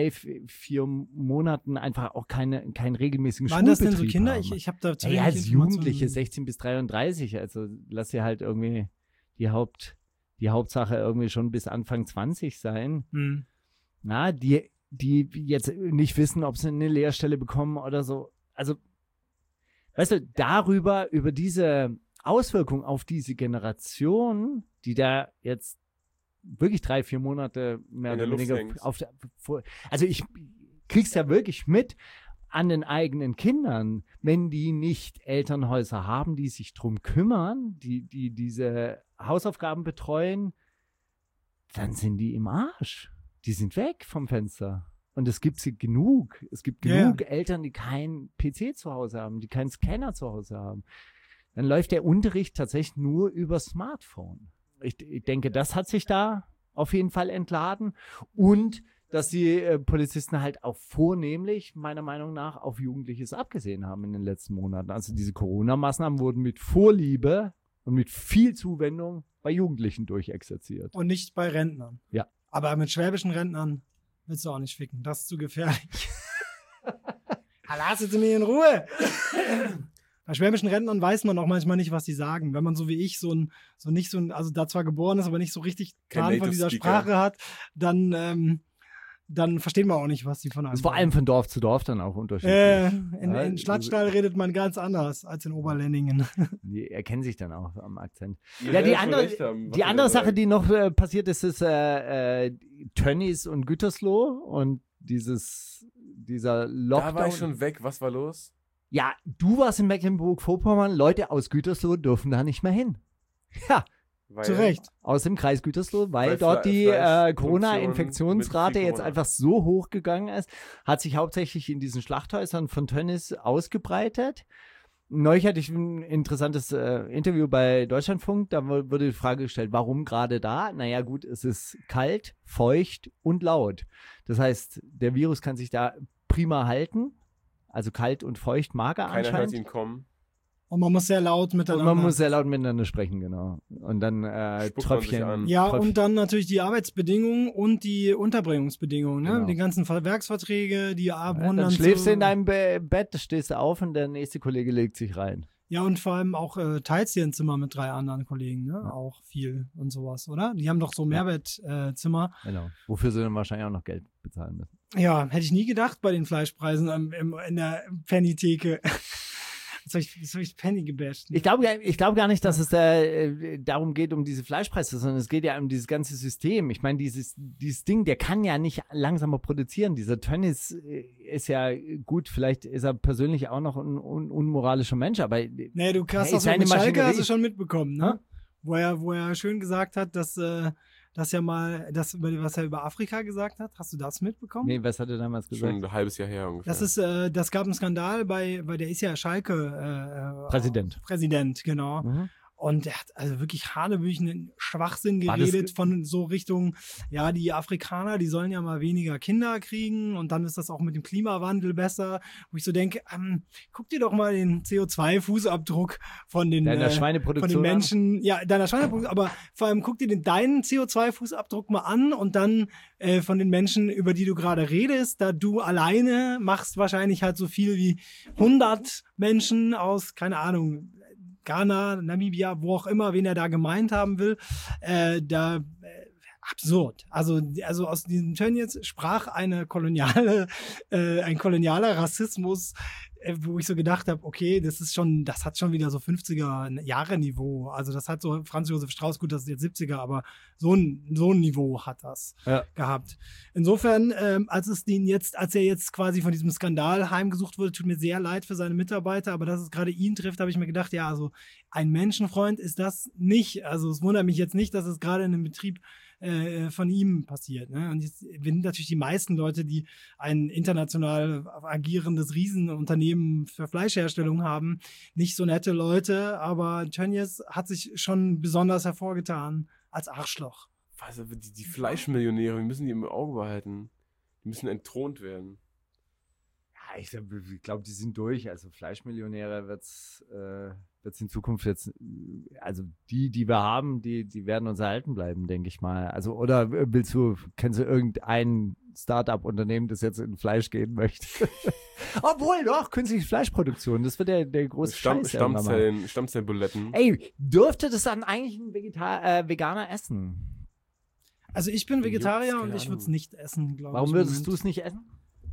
3-4 Monaten einfach auch keinen regelmäßigen Schulbetrieb haben. Waren das denn so Kinder? Ich habe da ja, als Jugendliche 16 bis 33, also lass sie halt irgendwie die Hauptsache irgendwie schon bis Anfang 20 sein. Mhm. Na, die jetzt nicht wissen, ob sie eine Lehrstelle bekommen oder so. Also, weißt du, über diese Auswirkung auf diese Generation, die da jetzt wirklich 3-4 Monate mehr oder weniger also ich krieg's ja wirklich mit an den eigenen Kindern, wenn die nicht Elternhäuser haben, die sich drum kümmern, die diese Hausaufgaben betreuen, dann sind die im Arsch. Die sind weg vom Fenster. Und es gibt sie genug. Es gibt genug Eltern, die keinen PC zu Hause haben, die keinen Scanner zu Hause haben. Dann läuft der Unterricht tatsächlich nur über Smartphone. Ich denke, das hat sich da auf jeden Fall entladen. Und dass die Polizisten halt auch vornehmlich, meiner Meinung nach, auf Jugendliches abgesehen haben in den letzten Monaten. Also diese Corona-Maßnahmen wurden mit Vorliebe und mit viel Zuwendung bei Jugendlichen durchexerziert. Und nicht bei Rentnern. Ja. Aber mit schwäbischen Rentnern willst du auch nicht ficken. Das ist zu gefährlich. Lass sie mir in Ruhe. Bei schwäbischen Rentnern weiß man auch manchmal nicht, was sie sagen. Wenn man so wie ich also da zwar geboren ist, aber nicht so richtig Plan von dieser Sprache hat, dann versteht man auch nicht, was die von einem sagen. Das ist vor allem von Dorf zu Dorf dann auch unterschiedlich. In Schlattstall redet man ganz anders als in Oberlenningen. Die erkennen sich dann auch am Akzent. Ja, die andere Sache, die noch passiert ist Tönnies und Gütersloh und dieser Lockdown. Da war ich schon weg. Was war los? Ja, du warst in Mecklenburg-Vorpommern. Leute aus Gütersloh dürfen da nicht mehr hin. Ja. Zu Recht. Aus dem Kreis Gütersloh, weil dort die Corona-Infektionsrate jetzt einfach so hoch gegangen ist, hat sich hauptsächlich in diesen Schlachthäusern von Tönnies ausgebreitet. neulich hatte ich ein interessantes Interview bei Deutschlandfunk, da wurde die Frage gestellt, warum gerade da? Naja gut, es ist kalt, feucht und laut. Das heißt, der Virus kann sich da prima halten, also kalt und feucht mag er Keiner hört anscheinend. ihn kommen. Und man muss sehr laut Und miteinander. man muss sehr laut miteinander sprechen, genau. Und dann Spuckt man sich Tröpfchen. an. Ja, Tröpfchen. und dann natürlich die Arbeitsbedingungen und die Unterbringungsbedingungen, ne? Genau. Die ganzen Werksverträge, die wurden Dann schläfst du in deinem Bett, stehst du auf und der nächste Kollege legt sich rein. Ja, und vor allem auch teilst dir ein Zimmer mit 3 anderen Kollegen, ne? Auch viel und sowas, oder? Die haben doch so Mehrbettzimmer. Genau. Wofür sie dann wahrscheinlich auch noch Geld bezahlen müssen. Ja, hätte ich nie gedacht bei den Fleischpreisen in der Penny-Theke. Jetzt hab ich Penny gebasht. Ne? Ich glaube gar nicht, dass es darum geht, um diese Fleischpreise, sondern es geht ja um dieses ganze System. Ich meine, dieses Ding, der kann ja nicht langsamer produzieren. Dieser Tönnies ist ja gut, vielleicht ist er persönlich auch noch ein unmoralischer Mensch, aber Nee, du hast Hey, das seine mit Schalke Maschinerie- hast du schon mitbekommen, ne? Hä? Wo er schön gesagt hat, dass ja mal, was er über Afrika gesagt hat. Hast du das mitbekommen? nee, was hat er damals gesagt? Schon ein halbes Jahr her ungefähr. Das gab einen Skandal weil der ist ja Schalke Präsident. Präsident, genau. Mhm. Und er hat also wirklich hanebüchenen Schwachsinn War das- geredet von so Richtung, ja, die Afrikaner, die sollen ja mal weniger Kinder kriegen und dann ist das auch mit dem Klimawandel besser. Wo ich so denke, guck dir doch mal den CO2-Fußabdruck von den Deiner von Schweineproduktion den Menschen, ja, deiner Schweineproduktion, aber vor allem guck dir deinen CO2-Fußabdruck mal an und dann von den Menschen, über die du gerade redest, da du alleine machst wahrscheinlich halt so viel wie 100 Menschen aus, keine Ahnung, Ghana, Namibia, wo auch immer, wen er da gemeint haben will, absurd. Also aus diesem Tönnies sprach ein kolonialer Rassismus, wo ich so gedacht habe, okay, das hat schon wieder so 50er-Jahre-Niveau. Also das hat so Franz Josef Strauß, gut, das ist jetzt 70er, aber so ein Niveau hat das gehabt. Insofern, als er jetzt quasi von diesem Skandal heimgesucht wurde, tut mir sehr leid für seine Mitarbeiter, aber dass es gerade ihn trifft, habe ich mir gedacht, ja, also ein Menschenfreund ist das nicht. Also es wundert mich jetzt nicht, dass es gerade in einem Betrieb von ihm passiert. Ne? Und jetzt sind natürlich die meisten Leute, die ein international agierendes Riesenunternehmen für Fleischherstellung haben, nicht so nette Leute, aber Tönnies hat sich schon besonders hervorgetan als Arschloch. Also die Fleischmillionäre, wir müssen die im Auge behalten. Die müssen entthront werden. Ja, ich glaube, die sind durch. Also Fleischmillionäre wird's in Zukunft jetzt, also die wir haben, die werden uns erhalten bleiben, denke ich mal. Also, oder kennst du irgendein Start-up-Unternehmen, das jetzt in Fleisch gehen möchte? Obwohl, doch, künstliche Fleischproduktion, das wird der große Scheiß. Stammzellenbuletten. Ey, dürfte das dann eigentlich ein Veganer essen? Also ich bin Vegetarier Juckt's, und keine ich würde es Ahnung. nicht essen, glaube ich. Warum würdest du es nicht essen?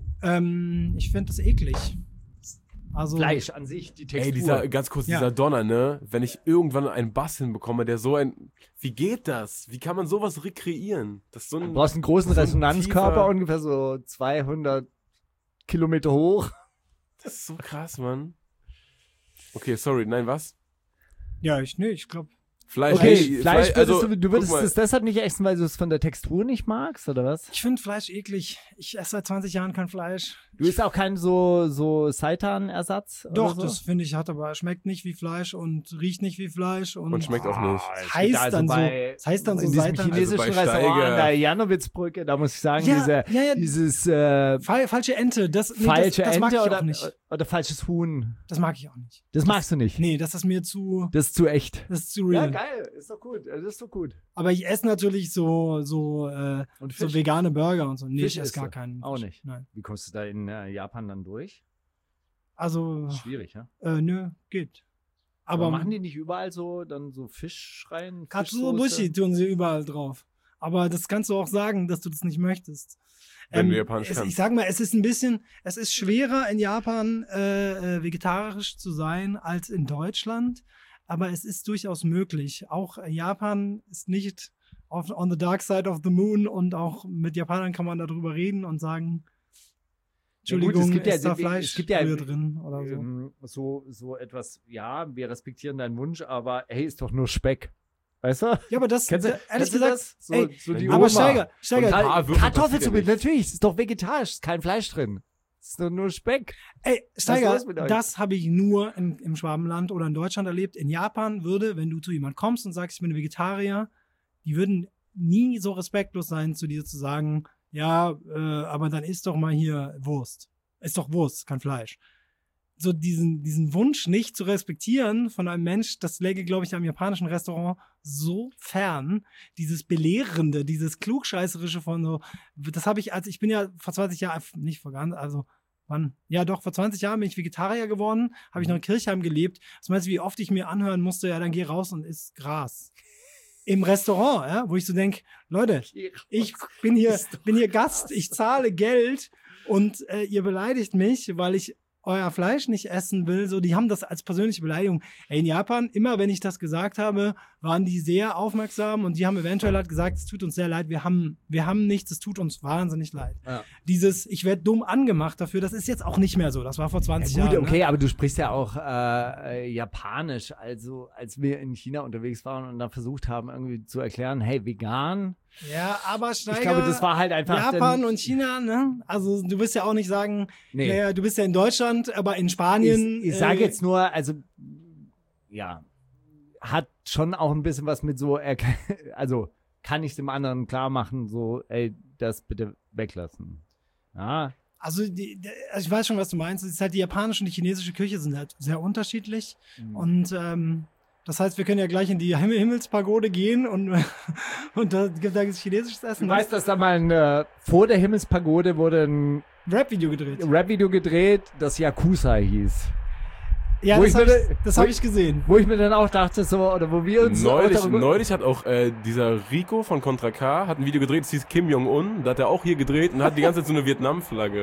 Ich finde das eklig. Also, Fleisch an sich, die Textur. Ey, ganz kurz, Ja. dieser Donner, ne? Wenn ich irgendwann einen Bass hinbekomme, der wie geht das? Wie kann man sowas rekreieren? Das ist so Du ein, brauchst einen großen so ein Resonanzkörper, tiefer- ungefähr so 200 Kilometer hoch. das ist so krass, Mann. Okay, sorry, nein, was? ja, ich glaube, Fleisch, Okay, hey, Fleisch also, du würdest guck mal, es deshalb nicht essen, weil du es von der Textur nicht magst, oder was? ich finde Fleisch eklig. Ich esse seit 20 Jahren kein Fleisch. Du isst auch keinen so Seitan-Ersatz? Doch, oder so? das finde ich schmeckt nicht wie Fleisch und riecht nicht wie Fleisch und schmeckt auch nicht. Das heißt dann so in diesem Seitan. chinesischen Also bei Restaurant Steiger- an der Janowitzbrücke, da muss ich sagen, Ja, dieses falsche Ente, das falsche das mag Ente ich auch nicht. oder falsches Huhn. Das mag ich auch nicht. Das magst du nicht. Nee, das ist mir zu, Das ist zu echt. das ist zu real. geil, ist doch gut. Das ist doch gut. Aber ich esse natürlich so Und so Fisch? vegane Burger und so. Nee, Fisch ich esse isst gar du? keinen. Auch Fisch. nicht. Nein. Wie kommst du da in Japan dann durch? Also, Schwierig, ja? nö, geht. Aber machen die nicht überall so Fisch rein? Katsuobushi tun sie überall drauf. Aber das kannst du auch sagen, dass du das nicht möchtest. Wenn du Japanisch kannst. Ich sag mal, es ist schwerer in Japan vegetarisch zu sein als in Deutschland, aber es ist durchaus möglich. Auch Japan ist nicht on the dark side of the moon und auch mit Japanern kann man darüber reden und sagen, Entschuldigung, es gibt ja, ist da Fleisch drin oder so. so etwas, ja, wir respektieren deinen Wunsch, aber hey, ist doch nur Speck. Weißt du? Ja, aber das, Kennst du ehrlich kennst du gesagt, das? So, ey, so die aber Oma. Steiger, Und Haarwürfel Kartoffelsuppe, passiert ja natürlich, ist doch vegetarisch, ist kein Fleisch drin. Das ist doch nur Speck. Ey, Steiger, Was ist los mit euch? das habe ich nur im Schwabenland oder in Deutschland erlebt. In Japan wenn du zu jemandem kommst und sagst, ich bin Vegetarier, die würden nie so respektlos sein, zu dir zu sagen, ja, aber dann isst doch mal hier Wurst. Ist doch Wurst, kein Fleisch. So diesen Wunsch nicht zu respektieren von einem Mensch, das läge, glaube ich, am japanischen Restaurant so fern. Dieses Belehrende, dieses Klugscheißerische von so, das habe ich, ich bin ja vor 20 Jahren, nicht vor ganz, also wann? Ja doch, vor 20 Jahren bin ich Vegetarier geworden, habe ich noch in Kirchheim gelebt. Das meinst du, wie oft ich mir anhören musste, ja, dann geh raus und iss Gras. Im Restaurant, ja, wo ich so denke, Leute, ich bin hier Gast, ich zahle Geld und ihr beleidigt mich, weil ich euer Fleisch nicht essen will, so, die haben das als persönliche Beleidigung. Ey, in Japan, immer wenn ich das gesagt habe, waren die sehr aufmerksam und die haben eventuell halt gesagt, es tut uns sehr leid, wir haben nichts, es tut uns wahnsinnig leid. Ja. Dieses, ich werde dumm angemacht dafür, das ist jetzt auch nicht mehr so, das war vor 20 Jahren. Gut, okay, ne? aber du sprichst ja auch Japanisch, also als wir in China unterwegs waren und da versucht haben, irgendwie zu erklären, hey, vegan. Ja, aber Steiger, ich glaube, das war halt einfach Japan und China, ne? Also du wirst ja auch nicht sagen, naja, du bist ja in Deutschland, aber in Spanien. Ich sage jetzt nur, also ja, hat schon auch ein bisschen was mit so, also kann ich dem anderen klar machen, so, ey, das bitte weglassen. Ja. Also ich weiß schon, was du meinst. Es ist halt, die japanische und die chinesische Küche sind halt sehr unterschiedlich. Und das heißt, wir können ja gleich in die Himmelspagode gehen und da gibt es chinesisches Essen. Du weißt, dass da mal vor der Himmelspagode wurde ein Rap-Video gedreht, das Yakuza hieß. Ja, das habe ich gesehen. Wo ich mir dann auch dachte, so, oder wo wir uns Neulich hat auch dieser Rico von Contra K hat ein Video gedreht, das hieß Kim Jong-un, da hat er auch hier gedreht und hat die ganze Zeit so eine Vietnam-Flagge.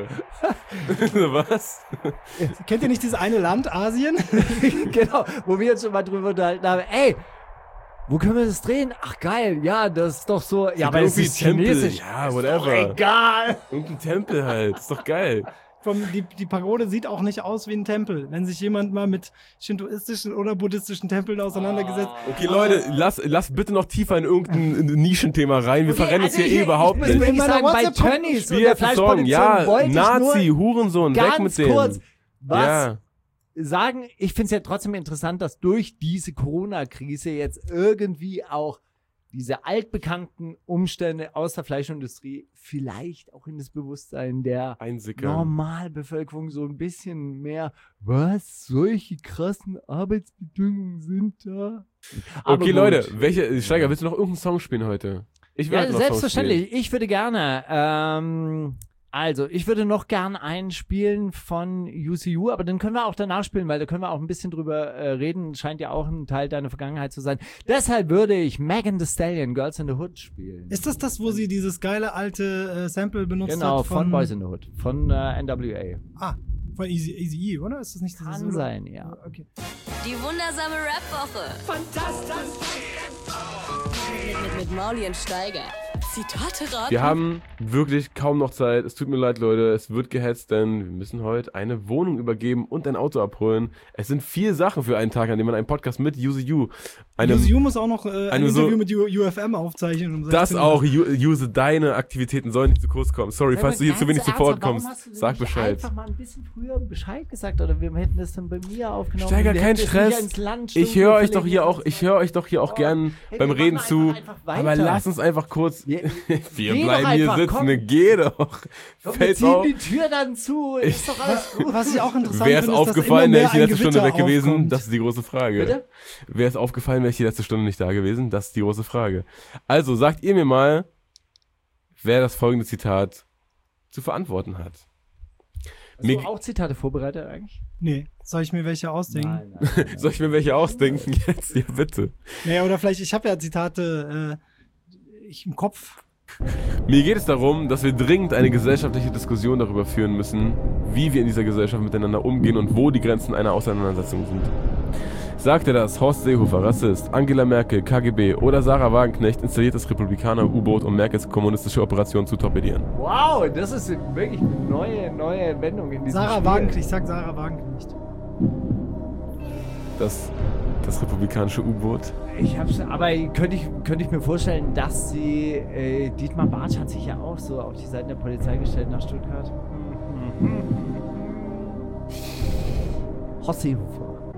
Was? Kennt ihr nicht dieses eine Land, Asien? Genau, wo wir uns schon mal drüber unterhalten haben, ey, wo können wir das drehen? Ach geil, ja, das ist doch so, ja, aber es ist chinesisch. Ja, whatever. Ist doch egal. Irgendein Tempel halt, ist doch geil. Die Pagode sieht auch nicht aus wie ein Tempel. Wenn sich jemand mal mit shintoistischen oder buddhistischen Tempeln auseinandergesetzt hat. Okay, Leute, lass bitte noch tiefer in irgendein Nischenthema rein. Wir verrennen uns hier überhaupt nicht. Ich will sagen, bei Tönnies und der Fleischproduktion ja, Nazi, Hurensohn, weg mit dem. Ganz kurz, sagen, ich finde es ja trotzdem interessant, dass durch diese Corona-Krise jetzt irgendwie auch diese altbekannten Umstände aus der Fleischindustrie vielleicht auch in das Bewusstsein der Normalbevölkerung so ein bisschen mehr, was, solche krassen Arbeitsbedingungen sind da? Aber okay, Leute, Steiger, willst du noch irgendeinen Song spielen heute? Ich will noch selbstverständlich. Ich würde gerne, ich würde noch gern einspielen von UCU, aber den können wir auch danach spielen, weil da können wir auch ein bisschen drüber reden. Scheint ja auch ein Teil deiner Vergangenheit zu sein. Deshalb würde ich Megan Thee Stallion, Girls in the Hood spielen. Ist das, wo sie dieses geile alte Sample benutzt hat? Genau, von Boys in the Hood, von NWA. Ah, von Eazy-E, oder? Ist das nicht das? Kann sein, ja. Okay. Die wundersame Rap-Woche. Fantastisch. Mit Mauli und Steiger. Zitate raten. Wir haben wirklich kaum noch Zeit. Es tut mir leid, Leute. Es wird gehetzt, denn wir müssen heute eine Wohnung übergeben und ein Auto abholen. Es sind 4 Sachen für einen Tag, an dem man einen Podcast mit UCU. UCU muss auch noch ein Interview mit UFM aufzeichnen. Um das auch. Use, deine Aktivitäten sollen nicht zu kurz kommen. Sorry, falls du hier zu wenig sofort kommst. Sag Bescheid. Einfach mal ein bisschen früher Bescheid gesagt oder wir hätten das dann bei mir aufgenommen. Steiger, kein Stress. Ich höre euch doch hier auch gern beim Reden zu. Aber lass uns einfach kurz. Wir bleiben hier sitzen, geh doch. Fällt auf. Die Tür dann zu, ist doch alles gut. Was ich auch interessant Wäre es aufgefallen, wäre ich die letzte Stunde weg gewesen? Aufkommt. Das ist die große Frage. Bitte? Wäre es aufgefallen, wäre ich die letzte Stunde nicht da gewesen? Das ist die große Frage. Also, sagt ihr mir mal, wer das folgende Zitat zu verantworten hat. Hast du auch Zitate vorbereitet eigentlich? Nee. Soll ich mir welche ausdenken? Nein. Soll ich mir welche ausdenken jetzt? Ja, bitte. Nee, oder vielleicht, ich habe ja Zitate im Kopf. Mir geht es darum, dass wir dringend eine gesellschaftliche Diskussion darüber führen müssen, wie wir in dieser Gesellschaft miteinander umgehen und wo die Grenzen einer Auseinandersetzung sind. Sagte das Horst Seehofer, Rassist, Angela Merkel, KGB oder Sarah Wagenknecht installiert das Republikaner-U-Boot, um Merkels kommunistische Operation zu torpedieren? Wow, das ist wirklich eine neue Wendung in diesem Sarah Spiel. Wagenknecht, ich sag Sarah Wagenknecht. Das republikanische U-Boot? Aber könnte ich mir vorstellen, dass sie, Dietmar Bartsch hat sich ja auch so auf die Seiten der Polizei gestellt nach Stuttgart. Horst Seehofer.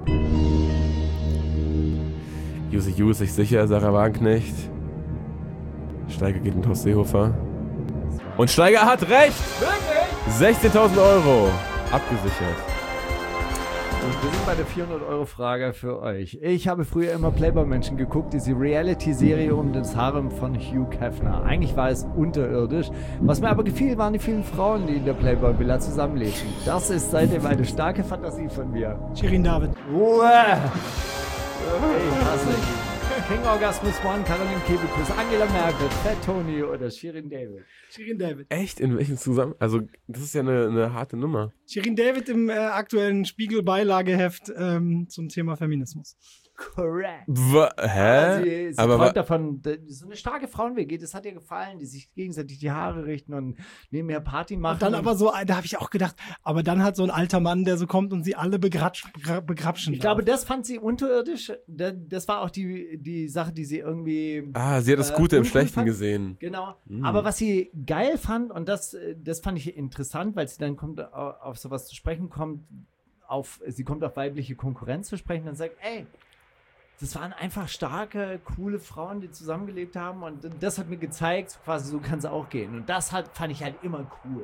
Use sich sicher, Sarah Wagenknecht. Steiger geht mit Horst Seehofer. Und Steiger hat recht! 16.000 Euro abgesichert. Und wir sind bei der 400-Euro-Frage für euch. Ich habe früher immer Playboy-Menschen geguckt, diese Reality-Serie um das Harem von Hugh Hefner. Eigentlich war es unterirdisch. Was mir aber gefiel, waren die vielen Frauen, die in der Playboy-Villa zusammenlebten. Das ist seitdem eine starke Fantasie von mir. Shirin David. Uah. Ich hasse ihn. King Orgasmus One, Caroline Kebekus, Angela Merkel, Fat Tony oder Shirin David. Shirin David. Echt? In welchen Zusammenhang? Also, das ist ja eine harte Nummer. Shirin David im aktuellen Spiegel-Beilageheft zum Thema Feminismus. Correct. Hä? Sie träumt davon, so eine starke Frauen-WG, das hat ihr gefallen, die sich gegenseitig die Haare richten und nebenher Party machen. Und dann aber so, da habe ich auch gedacht, aber dann halt so ein alter Mann, der so kommt und sie alle begrapschen Ich glaube, das fand sie unterirdisch. Das war auch die Sache, die sie irgendwie... Sie hat das Gute im Schlechten fand. gesehen. Genau. Aber was sie geil fand, und das fand ich interessant, weil sie dann auf sowas zu sprechen kommt, sie kommt auf weibliche Konkurrenz zu sprechen und sagt, ey, das waren einfach starke, coole Frauen, die zusammengelebt haben und das hat mir gezeigt, quasi so kann es auch gehen. Und das fand ich halt immer cool.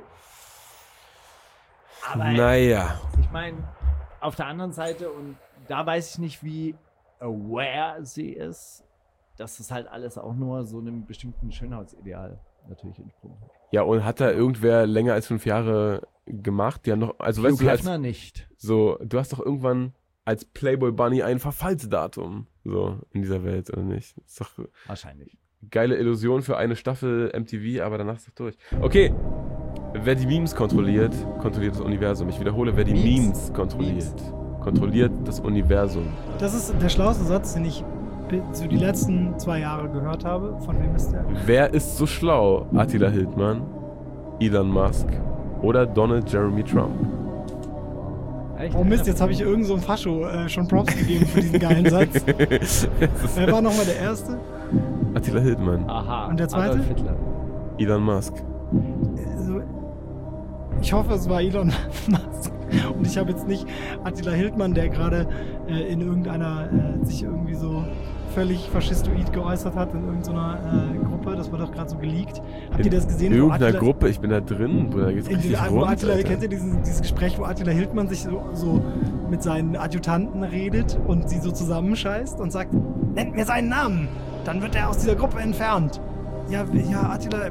Aber naja. ich meine, auf der anderen Seite, und da weiß ich nicht, wie aware sie ist, dass das halt alles auch nur so einem bestimmten Schönheitsideal natürlich entsprungen hat. Ja, und hat da irgendwer länger als 5 Jahre gemacht? Die haben doch, also weißt du, Hefner nicht. So, du hast doch irgendwann als Playboy Bunny ein Verfallsdatum, so, in dieser Welt, oder nicht? Das ist doch wahrscheinlich. Geile Illusion für eine Staffel MTV, aber danach ist es durch. Okay, wer die Memes kontrolliert das Universum. Ich wiederhole, wer die Memes kontrolliert das Universum. Das ist der schlauste Satz, den ich so die letzten 2 Jahre gehört habe. Von wem ist der? Wer ist so schlau? Attila Hildmann, Elon Musk oder Donald Jeremy Trump? Oh Mist, jetzt habe ich irgend so einem Fascho schon Props gegeben für diesen geilen Satz. Wer war nochmal der Erste? Attila Hildmann. Aha. Und der Zweite? Adolf Hitler. Elon Musk. Also, ich hoffe, es war Elon Musk. Und ich habe jetzt nicht Attila Hildmann, der gerade in irgendeiner sich irgendwie so völlig faschistoid geäußert hat in irgendeiner Gruppe. Das war doch gerade so geleakt. Habt ihr das gesehen? In irgendeiner Gruppe? Ich bin da drin, Bruder. Geht's richtig rund, kennt ihr dieses Gespräch, wo Attila Hildmann sich so mit seinen Adjutanten redet und sie so zusammenscheißt und sagt, nennt mir seinen Namen, dann wird er aus dieser Gruppe entfernt. Ja, Attila,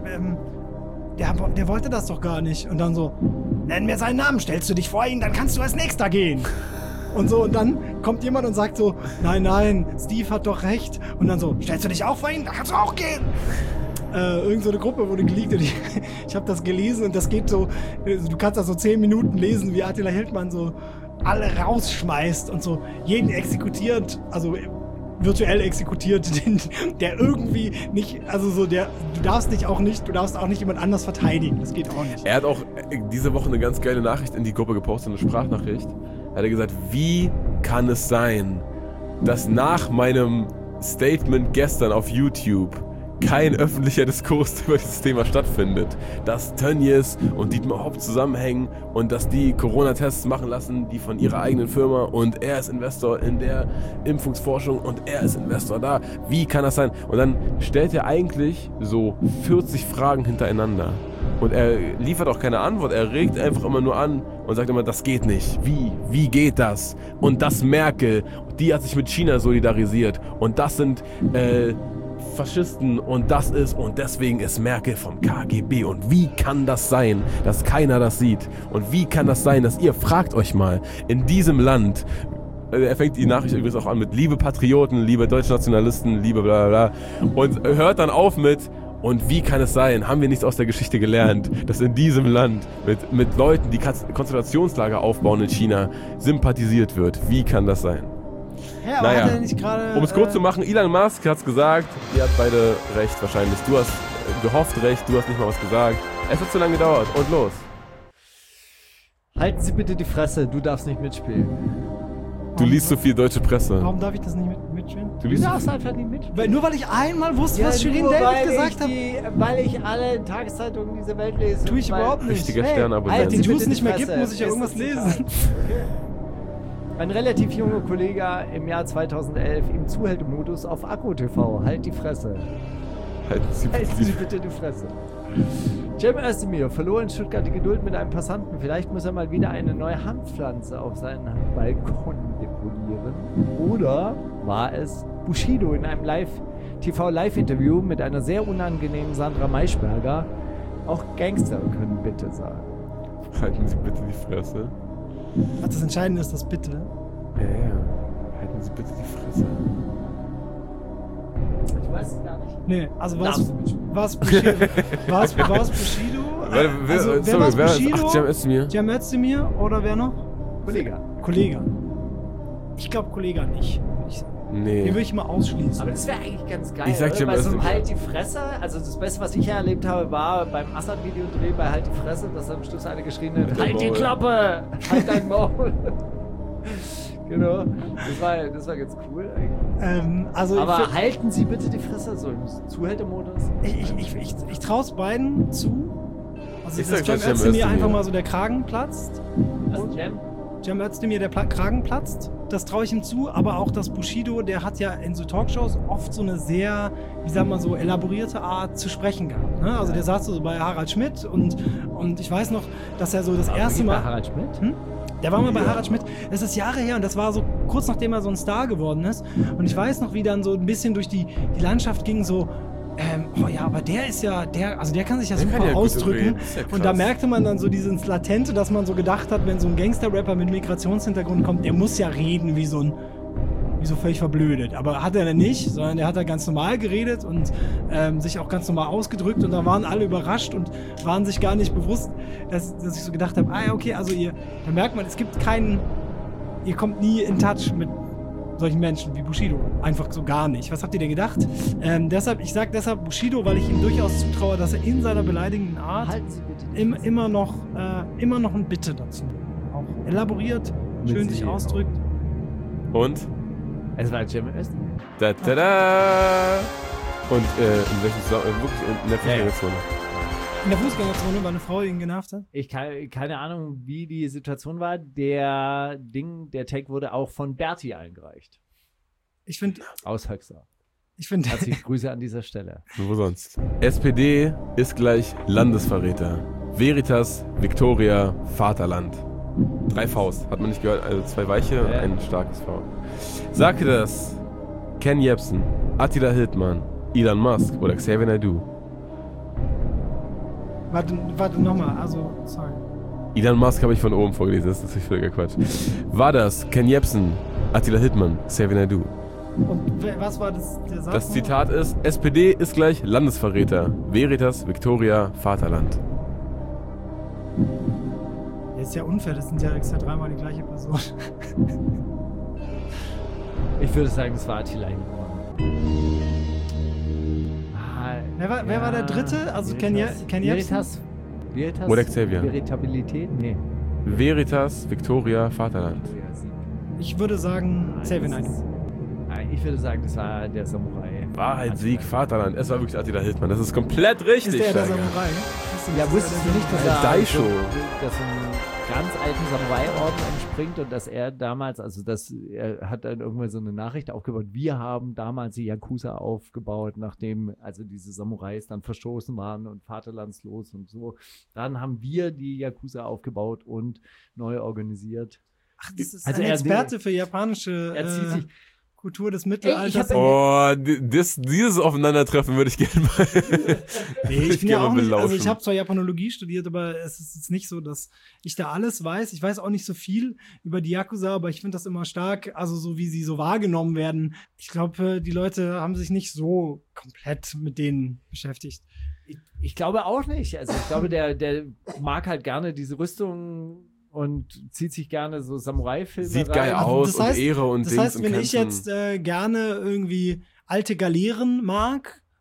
der wollte das doch gar nicht. Und dann so, nenn mir seinen Namen, stellst du dich vor ihn, dann kannst du als Nächster gehen. Und so, und dann kommt jemand und sagt so, nein, Steve hat doch recht. Und dann so, stellst du dich auch vor ihn, dann kannst du auch gehen. Irgend so eine Gruppe wurde geleakt und ich habe das gelesen und das geht so, du kannst da so 10 Minuten lesen, wie Attila Hildmann so alle rausschmeißt und so jeden exekutiert, also virtuell exekutiert, der irgendwie nicht, also so du darfst auch nicht jemand anders verteidigen, das geht auch nicht. Er hat auch diese Woche eine ganz geile Nachricht in die Gruppe gepostet, eine Sprachnachricht. Da hat er gesagt, wie kann es sein, dass nach meinem Statement gestern auf YouTube kein öffentlicher Diskurs über dieses Thema stattfindet. Dass Tönnies und Dietmar Hopp zusammenhängen und dass die Corona-Tests machen lassen, die von ihrer eigenen Firma, und er ist Investor in der Impfungsforschung und er ist Investor da. Wie kann das sein? Und dann stellt er eigentlich so 40 Fragen hintereinander. Und er liefert auch keine Antwort, er regt einfach immer nur an und sagt immer, das geht nicht. Wie geht das? Und das Merkel, die hat sich mit China solidarisiert und das sind Faschisten und das ist, und deswegen ist Merkel vom KGB. Und wie kann das sein, dass keiner das sieht? Und wie kann das sein, dass ihr, fragt euch mal, in diesem Land, er fängt die Nachricht übrigens auch an mit liebe Patrioten, liebe Deutschnationalisten, liebe bla bla bla, und hört dann auf mit, und wie kann es sein, haben wir nichts aus der Geschichte gelernt, dass in diesem Land mit Leuten, die Konzentrationslager aufbauen in China, sympathisiert wird? Wie kann das sein? Ja, aber hat er nicht gerade, um es kurz zu machen, Elon Musk hat es gesagt, ihr habt beide recht wahrscheinlich. Du hast gehofft recht, du hast nicht mal was gesagt. Es hat zu lange gedauert. Und los. Halten Sie bitte die Fresse, du darfst nicht mitspielen. Du liest so viel deutsche Presse. Warum darf ich das nicht mitspielen? Du liest Du so darfst viel. einfach nicht mit. Nur weil ich einmal wusste, was Shirin nur David gesagt hat. Weil ich alle Tageszeitungen dieser Welt lese. Tue ich überhaupt nicht. Richtiger Sternabonnent. halt Den die Juice bitte nicht die mehr Fresse. gibt, muss ich ja irgendwas lesen. Ein relativ junger Kollege im Jahr 2011 im Zuhältermodus auf Akku TV. Halt die Fresse. Halten Sie Halten Sie bitte bitte die Fresse. Cem Özdemir verlor in Stuttgart die Geduld mit einem Passanten. Vielleicht muss er mal wieder eine neue Hanfpflanze auf seinen Balkon deponieren. Oder war es Bushido in einem TV-Live-Interview mit einer sehr unangenehmen Sandra Maischberger? Auch Gangster können bitte sagen. Halten Sie bitte die Fresse. Ach, das Entscheidende ist das Bitte. Ja. Halten Sie bitte die Fresse. Ich weiß es gar nicht. Nee, also Darfst du mitspielen? was Bushido? War's Bushido? Wer war's ist Bushido? Cem Özdemir? Cem Özdemir oder wer noch? Kollege. Kollega. Ich glaube Kollega nicht, würde ich sagen. Den Nee. würde ich mal ausschließen. Aber das wäre eigentlich ganz geil. Ich sag oder? Cem Bei so einem Özdemir. Halt die Fresse. Also das Beste, was ich erlebt habe, war beim Assad-Videodreh bei Halt die Fresse, dass am Schluss einer geschrien hat: Halt die Maul. Klappe! Halt dein Maul! Genau. Das war ganz cool eigentlich. Also Aber halten Sie bitte die Fresse, so im Zuhältermodus. ich traue es beiden zu. Also Ich dass sag Cem Cem Özdemir Özdemir. einfach mal so der Kragen platzt. Was, Cem? Cem Özdemir der Kragen platzt. Das traue ich ihm zu. Aber auch das Bushido, der hat ja in so Talkshows oft so eine sehr, wie sagen wir so, elaborierte Art zu sprechen gehabt. Ne? Also der saß so bei Harald Schmidt und ich weiß noch, dass er so das erste Bei Mal... Harald Schmidt? Der war mal bei Harald Schmidt, das ist Jahre her und das war so kurz nachdem er so ein Star geworden ist. Und ich weiß noch, wie dann so ein bisschen durch die Landschaft ging, so, oh ja, aber der ist ja, der kann sich ja Der super kann ja gut ausdrücken. reden, ist ja Und da krass. merkte man dann so dieses Latente, dass man so gedacht hat, wenn so ein Gangster-Rapper mit Migrationshintergrund kommt, der muss ja reden wie so völlig verblödet. Aber hat er dann nicht, sondern der hat da ganz normal geredet und sich auch ganz normal ausgedrückt und da waren alle überrascht und waren sich gar nicht bewusst, dass ich so gedacht habe, ja, okay, also da merkt man, es gibt ihr kommt nie in Touch mit solchen Menschen wie Bushido. Einfach so gar nicht. Was habt ihr denn gedacht? Ich sag deshalb Bushido, weil ich ihm durchaus zutraue, dass er in seiner beleidigenden Art Halten Sie bitte die Fresse. immer noch ein Bitte dazu auch elaboriert, schön sich Sicherheit. ausdrückt. Und? Es war Cem Özdemir. Da. Und in welchem wirklich in der Fußgängerzone. In der Fußgängerzone, weil eine Frau ihn genervt hat. Keine Ahnung, wie die Situation war. Der Take wurde auch von Berti eingereicht. Ich finde, Aus Höxter. Herzliche Herzliche Grüße an dieser Stelle. Wo sonst? SPD ist gleich Landesverräter. Veritas, Victoria, Vaterland. 3 Vs, hat man nicht gehört, also 2 weiche und ein starkes V. Sagte das Ken Jebsen, Attila Hildmann, Elon Musk oder Xavier Naidoo? Warte nochmal, also, sorry. Elon Musk habe ich von oben vorgelesen, das ist natürlich völliger Quatsch. War das Ken Jebsen, Attila Hildmann, Xavier Naidoo? Und was war das, der Satz? Das Zitat ist, SPD ist gleich Landesverräter. Veritas, Victoria, Vaterland. Das ist ja unfair, das sind ja extra 3-mal die gleiche Person. Ich würde sagen, es war Attila Hildmann. Wer war der Dritte? Also Ken Jebsen? Veritas? Oder Xavier. Veritabilität? Nee. Veritas, Victoria, Vaterland. Ich würde sagen Xavier Naidoo. Ich würde sagen, das war der Samurai. Wahrheit, Sieg, Vaterland. Es war wirklich Attila Hildmann. Das ist komplett richtig. Ist der Steiger. Samurai? Ja, wusstest du nicht, dass er Daisho. dass einem ganz alten Samurai-Orden entspringt und dass er damals, er hat dann irgendwann so eine Nachricht aufgebaut, wir haben damals die Yakuza aufgebaut, nachdem also diese Samurais dann verstoßen waren und vaterlandslos und so. Dann haben wir die Yakuza aufgebaut und neu organisiert. Ach, das ist Also ein er- Experte für japanische Er zieht sich. Kultur des Ey, Mittelalters. Dieses Aufeinandertreffen würde ich gerne mal. Nee, ich bin ja gerne auch mal nicht, also belauschen. ich habe zwar Japanologie studiert, aber es ist jetzt nicht so, dass ich da alles weiß. Ich weiß auch nicht so viel über die Yakuza, aber ich finde das immer stark, also so wie sie so wahrgenommen werden. Ich glaube, die Leute haben sich nicht so komplett mit denen beschäftigt. Ich glaube auch nicht. Also ich glaube, der mag halt gerne diese Rüstung und zieht sich gerne so Samurai-Filme Sieht rein. geil Also aus das heißt- und Ehre und Das Dings heißt, und wenn ich Kämpfen. jetzt gerne irgendwie alte Galeeren mag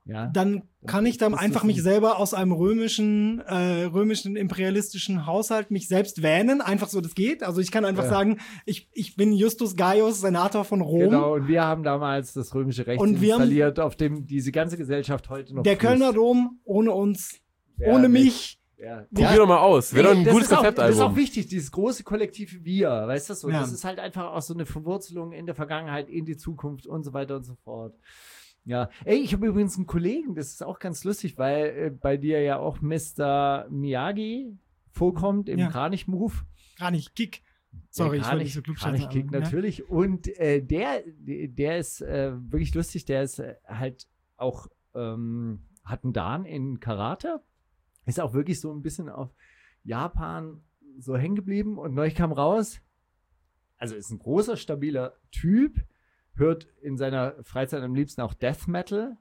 Ja. dann kann ich dann Das ist einfach ein- mich selber aus einem römischen imperialistischen Haushalt mich selbst wähnen. Einfach so, das geht. Also ich kann einfach sagen, ich bin Justus Gaius, Senator von Rom. Genau, und wir haben damals das römische Recht Und wir haben- installiert, auf dem diese ganze Gesellschaft heute noch Der fußt. Kölner Dom ohne uns, Ja, ohne nicht. mich. Ja. Probier doch mal aus. Wäre doch ein das gutes ist auch, Das ist auch Konzeptalbum. wichtig, dieses große kollektive Wir, weißt du so? Ja. Das ist halt einfach auch so eine Verwurzelung in der Vergangenheit, in die Zukunft und so weiter und so fort. Ja, ey, ich habe übrigens einen Kollegen, das ist auch ganz lustig, weil bei dir ja auch Mr. Miyagi vorkommt im Ja. Kranich-Move. Gar nicht Kick. Sorry, ich wollte nicht so klug Kranich-Kick natürlich. Und der ist wirklich lustig, der ist halt auch, hat einen Dan in Karate. Ist auch wirklich so ein bisschen auf Japan so hängen geblieben und neulich kam raus, also ist ein großer, stabiler Typ, hört in seiner Freizeit am liebsten auch Death Metal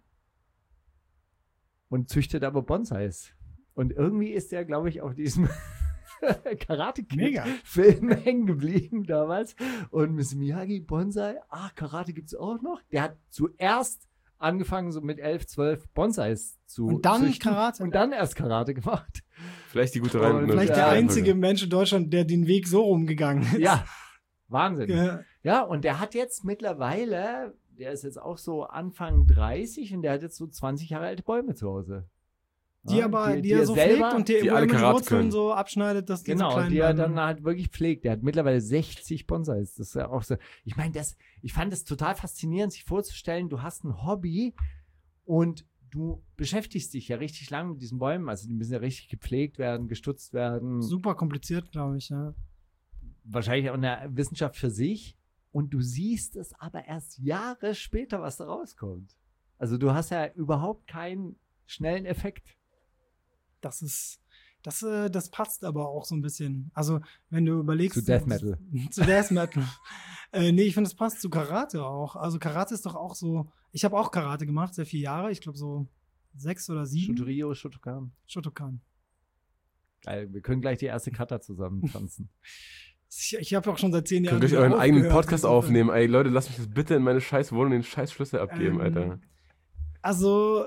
und züchtet aber Bonsais. Und irgendwie ist der, glaube ich, auf diesem Karate Mega. Film hängen geblieben damals. Und Miss Miyagi, Bonsai, Karate gibt es auch noch. Der hat zuerst angefangen, so mit 11, 12 Bonsais zu Und dann züchten Karate. und dann erst Karate gemacht. Vielleicht die gute Und Reihenfolge. Vielleicht der Ja, einzige Mensch in Deutschland, der den Weg so rumgegangen ist. Ja, Wahnsinn. Ja. Ja, und der hat jetzt mittlerweile, der ist jetzt auch so Anfang 30 und der hat jetzt so 20 Jahre alte Bäume zu Hause. Die Ja, aber, die er so selber- pflegt und die die alle immer die Karate Wurzeln können. so abschneidet, dass die so Genau, klein die er werden. dann halt wirklich pflegt. Der hat mittlerweile 60 Bonsais. Das ist ja auch so. Ich meine, ich fand das total faszinierend, sich vorzustellen, du hast ein Hobby und du beschäftigst dich ja richtig lang mit diesen Bäumen. Also die müssen ja richtig gepflegt werden, gestutzt werden. Super kompliziert, glaube ich, ja. Wahrscheinlich auch eine Wissenschaft für sich. Und du siehst es aber erst Jahre später, was da rauskommt. Also du hast ja überhaupt keinen schnellen Effekt. Das passt aber auch so ein bisschen. Also, wenn du überlegst. Zu Death Metal. Zu Death Metal. Nee, ich finde, das passt zu Karate auch. Also, Karate ist doch auch so. Ich habe auch Karate gemacht, sehr viele Jahre. Ich glaube, so 6 oder 7. Shotorio, Shotokan. Shotokan. Geil, wir können gleich die erste Kata zusammen tanzen. Ich habe auch schon seit 10 Jahren. Könnt ihr wieder euren eigenen aufgehört. Podcast aufnehmen? Ey, Leute, lasst mich das bitte in meine scheiß Wohnung den scheiß Schlüssel abgeben, Alter. Also,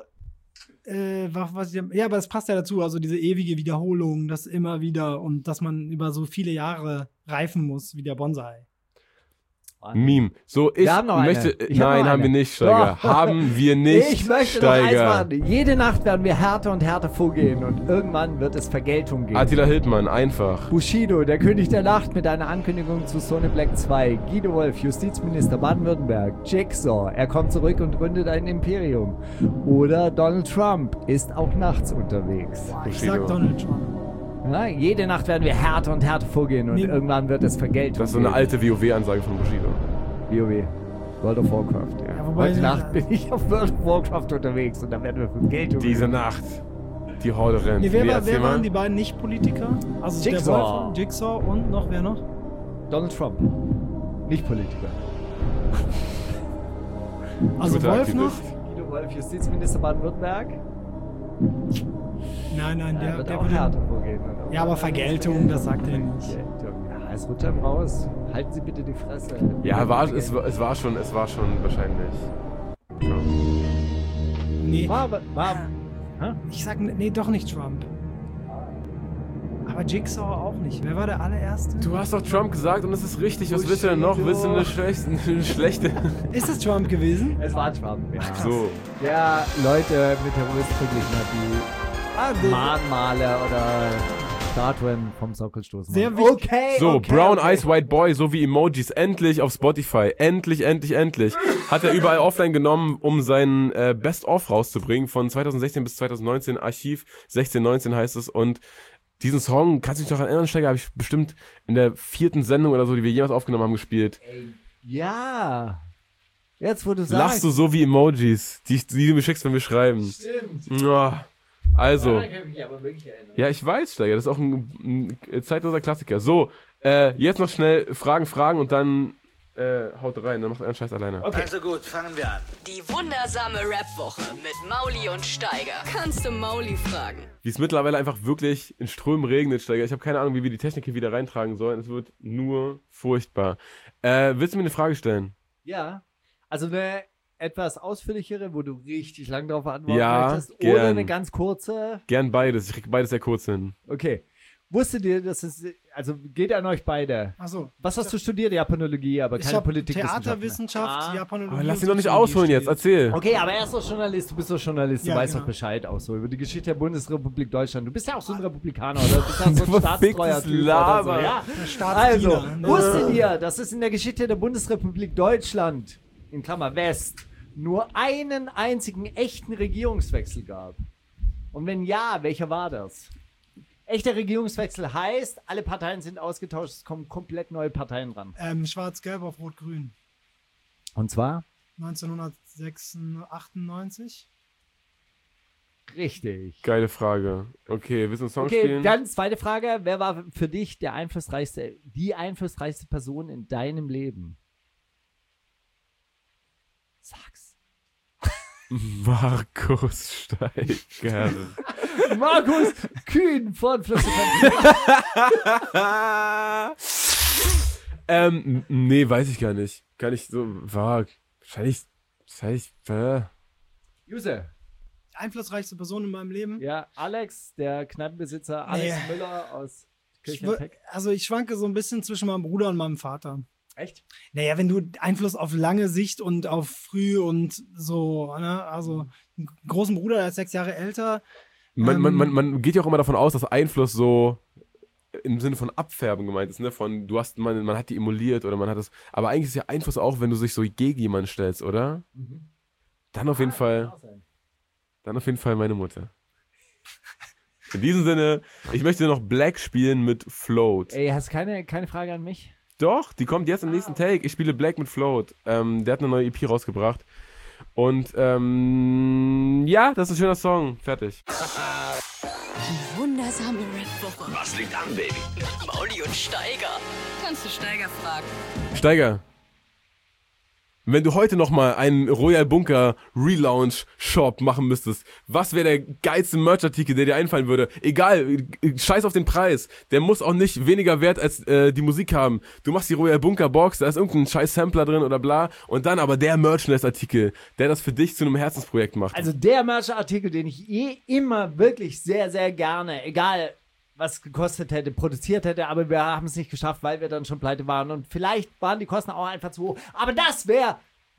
aber es passt ja dazu, also diese ewige Wiederholung, das immer wieder und dass man über so viele Jahre reifen muss, wie der Bonsai. Meme. So, ich Wir haben noch eine. möchte. Ich hab Nein, noch haben wir eine. nicht, Steiger. Doch. Haben wir nicht. Ich möchte noch eins Steiger. machen. Jede Nacht werden wir härter und härter vorgehen und irgendwann wird es Vergeltung geben. Attila Hildmann, einfach. Bushido, der König der Nacht mit einer Ankündigung zu Sony Black 2. Guido Wolf, Justizminister Baden-Württemberg. Jigsaw, er kommt zurück und gründet ein Imperium. Oder Donald Trump ist auch nachts unterwegs. Ich sag Donald Trump. Ja, jede Nacht werden wir härter und härter vorgehen und Nee. irgendwann wird es Vergeltung Das ist so eine geben. alte WoW-Ansage von Bushido. WoW. World of Warcraft, ja. Ja, wobei- Heute Nacht bin ich auf World of Warcraft unterwegs und dann werden wir Vergeltung Diese Nacht. Die Horde rennt. Nee, Nee, erzähl wer waren mal. die beiden Nicht-Politiker? Also Jigsaw. Der Wolf, Jigsaw und noch, wer noch? Donald Trump. Nicht Politiker. Also Guter Wolf noch? Aktivist. Guido Wolf, Justizminister Baden-Württemberg. Nein, Der wird der auch würde. härter vorgehen. Ja, aber Vergeltung, das sagt er nicht. Vergeltung. Ja, es rutscht einem raus. Halten Sie bitte die Fresse. Ja, es war schon wahrscheinlich. Ja. Nee, War, ich sag, nee, doch nicht Trump. Aber Jigsaw auch nicht. Wer war der allererste? Du hast doch Trump gesagt und es ist richtig. Was willst du denn noch? Willst du eine schlechte? Ist es Trump gewesen? es war Trump, ja. So. Der Leute mit Terroristen verglichen hat, die Mahnmale oder Statuen vom Sockel stoßen. Sehr wollen. wichtig. Okay, So, okay, Brown okay. Eyes White Boy sowie Emojis endlich auf Spotify. Endlich. Hat er überall offline genommen, um seinen Best-of rauszubringen von 2016 bis 2019. Archiv 16/19 heißt es. Und diesen Song, kannst du dich noch erinnern, Steiger, habe ich bestimmt in der 4. Sendung oder so, die wir jemals aufgenommen haben, gespielt. Ja. Jetzt, wo du sagst. Lachst du so wie Emojis, die du mir schickst, wenn wir schreiben. Stimmt. Ja. Also. Daran kann ich mich aber wirklich erinnern. Ja, ich weiß, Steiger, das ist auch ein zeitloser Klassiker. So, jetzt noch schnell Fragen und dann haut rein, dann macht er einen Scheiß alleine. Okay. Also gut, fangen wir an. Die wundersame Rap-Woche mit Mauli und Steiger. Kannst du Mauli fragen? Wie es mittlerweile einfach wirklich in Strömen regnet, Steiger. Ich habe keine Ahnung, wie wir die Technik hier wieder reintragen sollen. Es wird nur furchtbar. Willst du mir eine Frage stellen? Ja. Also eine etwas ausführlichere, wo du richtig lang drauf antworten Ja, möchtest? gern. Oder eine ganz kurze? Gern beides. Ich krieg beides sehr kurz hin. Okay. Wusstet ihr, dass es, also geht an euch beide. Achso. Was hast du studiert? Japanologie, aber Ich keine habe Politikwissenschaften. Theaterwissenschaft, Japanologie. Aber lass und ihn doch nicht Soziologie ausholen jetzt. studiert. Erzähl. Okay, aber er ist doch Journalist, du bist doch Journalist, du Ja, weißt genau. doch Bescheid auch so über die Geschichte der Bundesrepublik Deutschland. Du bist ja auch so ein Republikaner, oder? Du bist ja so ein staatstreuer Typ oder so, ja? Also, Staatsdiener. wusstet ihr, dass es in der Geschichte der Bundesrepublik Deutschland, in Klammer West, nur einen einzigen echten Regierungswechsel gab? Und wenn ja, welcher war das? Echter Regierungswechsel heißt, alle Parteien sind ausgetauscht, es kommen komplett neue Parteien ran. Schwarz-Gelb auf Rot-Grün. Und zwar? 1998. Richtig. Geile Frage. Okay, willst du einen Song Okay, spielen? dann zweite Frage. Wer war für dich die einflussreichste Person in deinem Leben? Sag's. Markus Steiger. Markus Kühn von Flüsse. Nee, weiß ich gar nicht. Gar nicht so, war wahrscheinlich, Juse. Die einflussreichste Person in meinem Leben. Ja, Alex, der Kneipenbesitzer, Alex Nee. Müller aus Ich Kirchenpeck. schwanke so ein bisschen zwischen meinem Bruder und meinem Vater. Echt? Naja, wenn du Einfluss auf lange Sicht und auf früh und so, ne? Also einen großen Bruder, der ist 6 Jahre älter. man geht ja auch immer davon aus, dass Einfluss so im Sinne von Abfärben gemeint ist, ne? Von, man hat die emuliert oder man hat das, aber eigentlich ist ja Einfluss auch, wenn du dich so gegen jemanden stellst, oder? Dann auf jeden Fall meine Mutter. In diesem Sinne, ich möchte noch Black spielen mit Float. Ey, hast keine Frage an mich? Doch, die kommt jetzt im nächsten Take. Ich spiele Black mit Float. Der hat eine neue EP rausgebracht. Und ja, das ist ein schöner Song. Fertig. Die wundersame Red Woche. Was liegt an, Baby? Mit Mauli und Steiger. Kannst du Steiger fragen? Steiger, wenn du heute nochmal einen Royal Bunker Relaunch Shop machen müsstest, was wäre der geilste Merch-Artikel, der dir einfallen würde? Egal, scheiß auf den Preis. Der muss auch nicht weniger Wert als die Musik haben. Du machst die Royal Bunker Box, da ist irgendein scheiß Sampler drin oder bla. Und dann aber der Merchandise-Artikel, der das für dich zu einem Herzensprojekt macht. Also der Merch-Artikel, den ich immer wirklich sehr, sehr gerne, egal was gekostet hätte, produziert hätte, aber wir haben es nicht geschafft, weil wir dann schon pleite waren und vielleicht waren die Kosten auch einfach zu hoch. Aber das wäre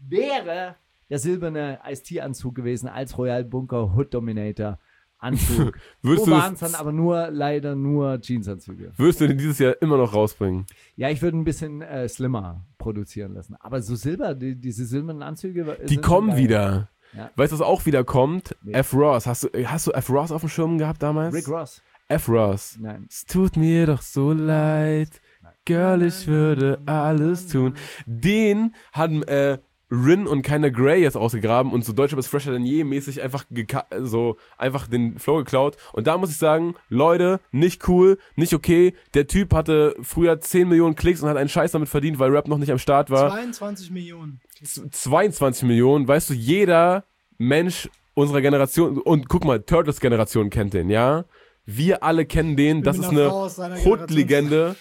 der silberne Ice-T-Anzug gewesen als Royal Bunker Hood Dominator Anzug. Würdest So du waren es dann aber leider nur Jeansanzüge. Würdest du den dieses Jahr immer noch rausbringen? Ja, ich würde ein bisschen slimmer produzieren lassen. Aber so diese silbernen Anzüge Die sind kommen geil. wieder. Ja. Weißt du, was auch wieder kommt? Nee. F. Ross. Hast du F. Ross auf dem Schirm gehabt damals? Rick Ross. F. Ross. Nein. Es tut mir doch so leid. Girl, ich würde alles tun. Den haben Rin und Kinda Grey jetzt ausgegraben und so Deutscher bis Fresher denn je mäßig einfach den Flow geklaut. Und da muss ich sagen, Leute, nicht cool, nicht okay. Der Typ hatte früher 10 Millionen Klicks und hat einen Scheiß damit verdient, weil Rap noch nicht am Start war. 22 Millionen. 22 Millionen, weißt du, jeder Mensch unserer Generation, und guck mal, Turtles-Generation kennt den, ja? Wir alle kennen den, das ist eine Hood-Legende,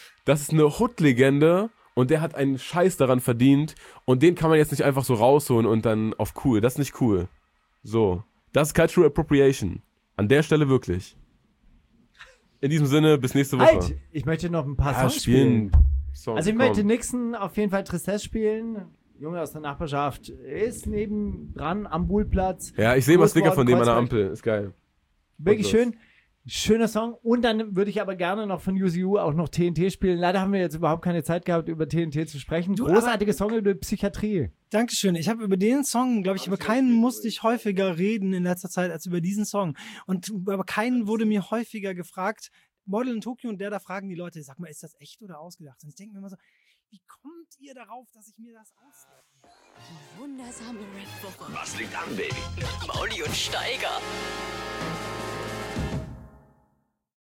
und der hat einen Scheiß daran verdient und den kann man jetzt nicht einfach so rausholen und dann auf cool, das ist nicht cool. So, das ist Cultural Appropriation. An der Stelle wirklich. In diesem Sinne, bis nächste Woche. Halt, ich möchte noch ein paar Songs spielen. Songs, Also ich komm. möchte Nixon auf jeden Fall Tristesse spielen. Junge aus der Nachbarschaft ist nebendran am Buhlplatz. Ja, ich sehe mal Sticker von dem an der Kreuzberg. Ampel, ist geil. Wirklich Und schön. Schöner Song. Und dann würde ich aber gerne noch von UCU auch noch TNT spielen. Leider haben wir jetzt überhaupt keine Zeit gehabt, über TNT zu sprechen. Großartige Song über Psychiatrie. Dankeschön. Ich habe über den Song, glaube ich, über keinen musste ich häufiger reden in letzter Zeit als über diesen Song. Und über keinen wurde mir häufiger gefragt. Model in Tokio und der da fragen die Leute, sag mal, ist das echt oder ausgedacht? Und ich denke mir immer so, wie kommt ihr darauf, dass ich mir das ausdenke? Die wundersame Red Woche. Was liegt an, Baby? Mit Mauli und Steiger.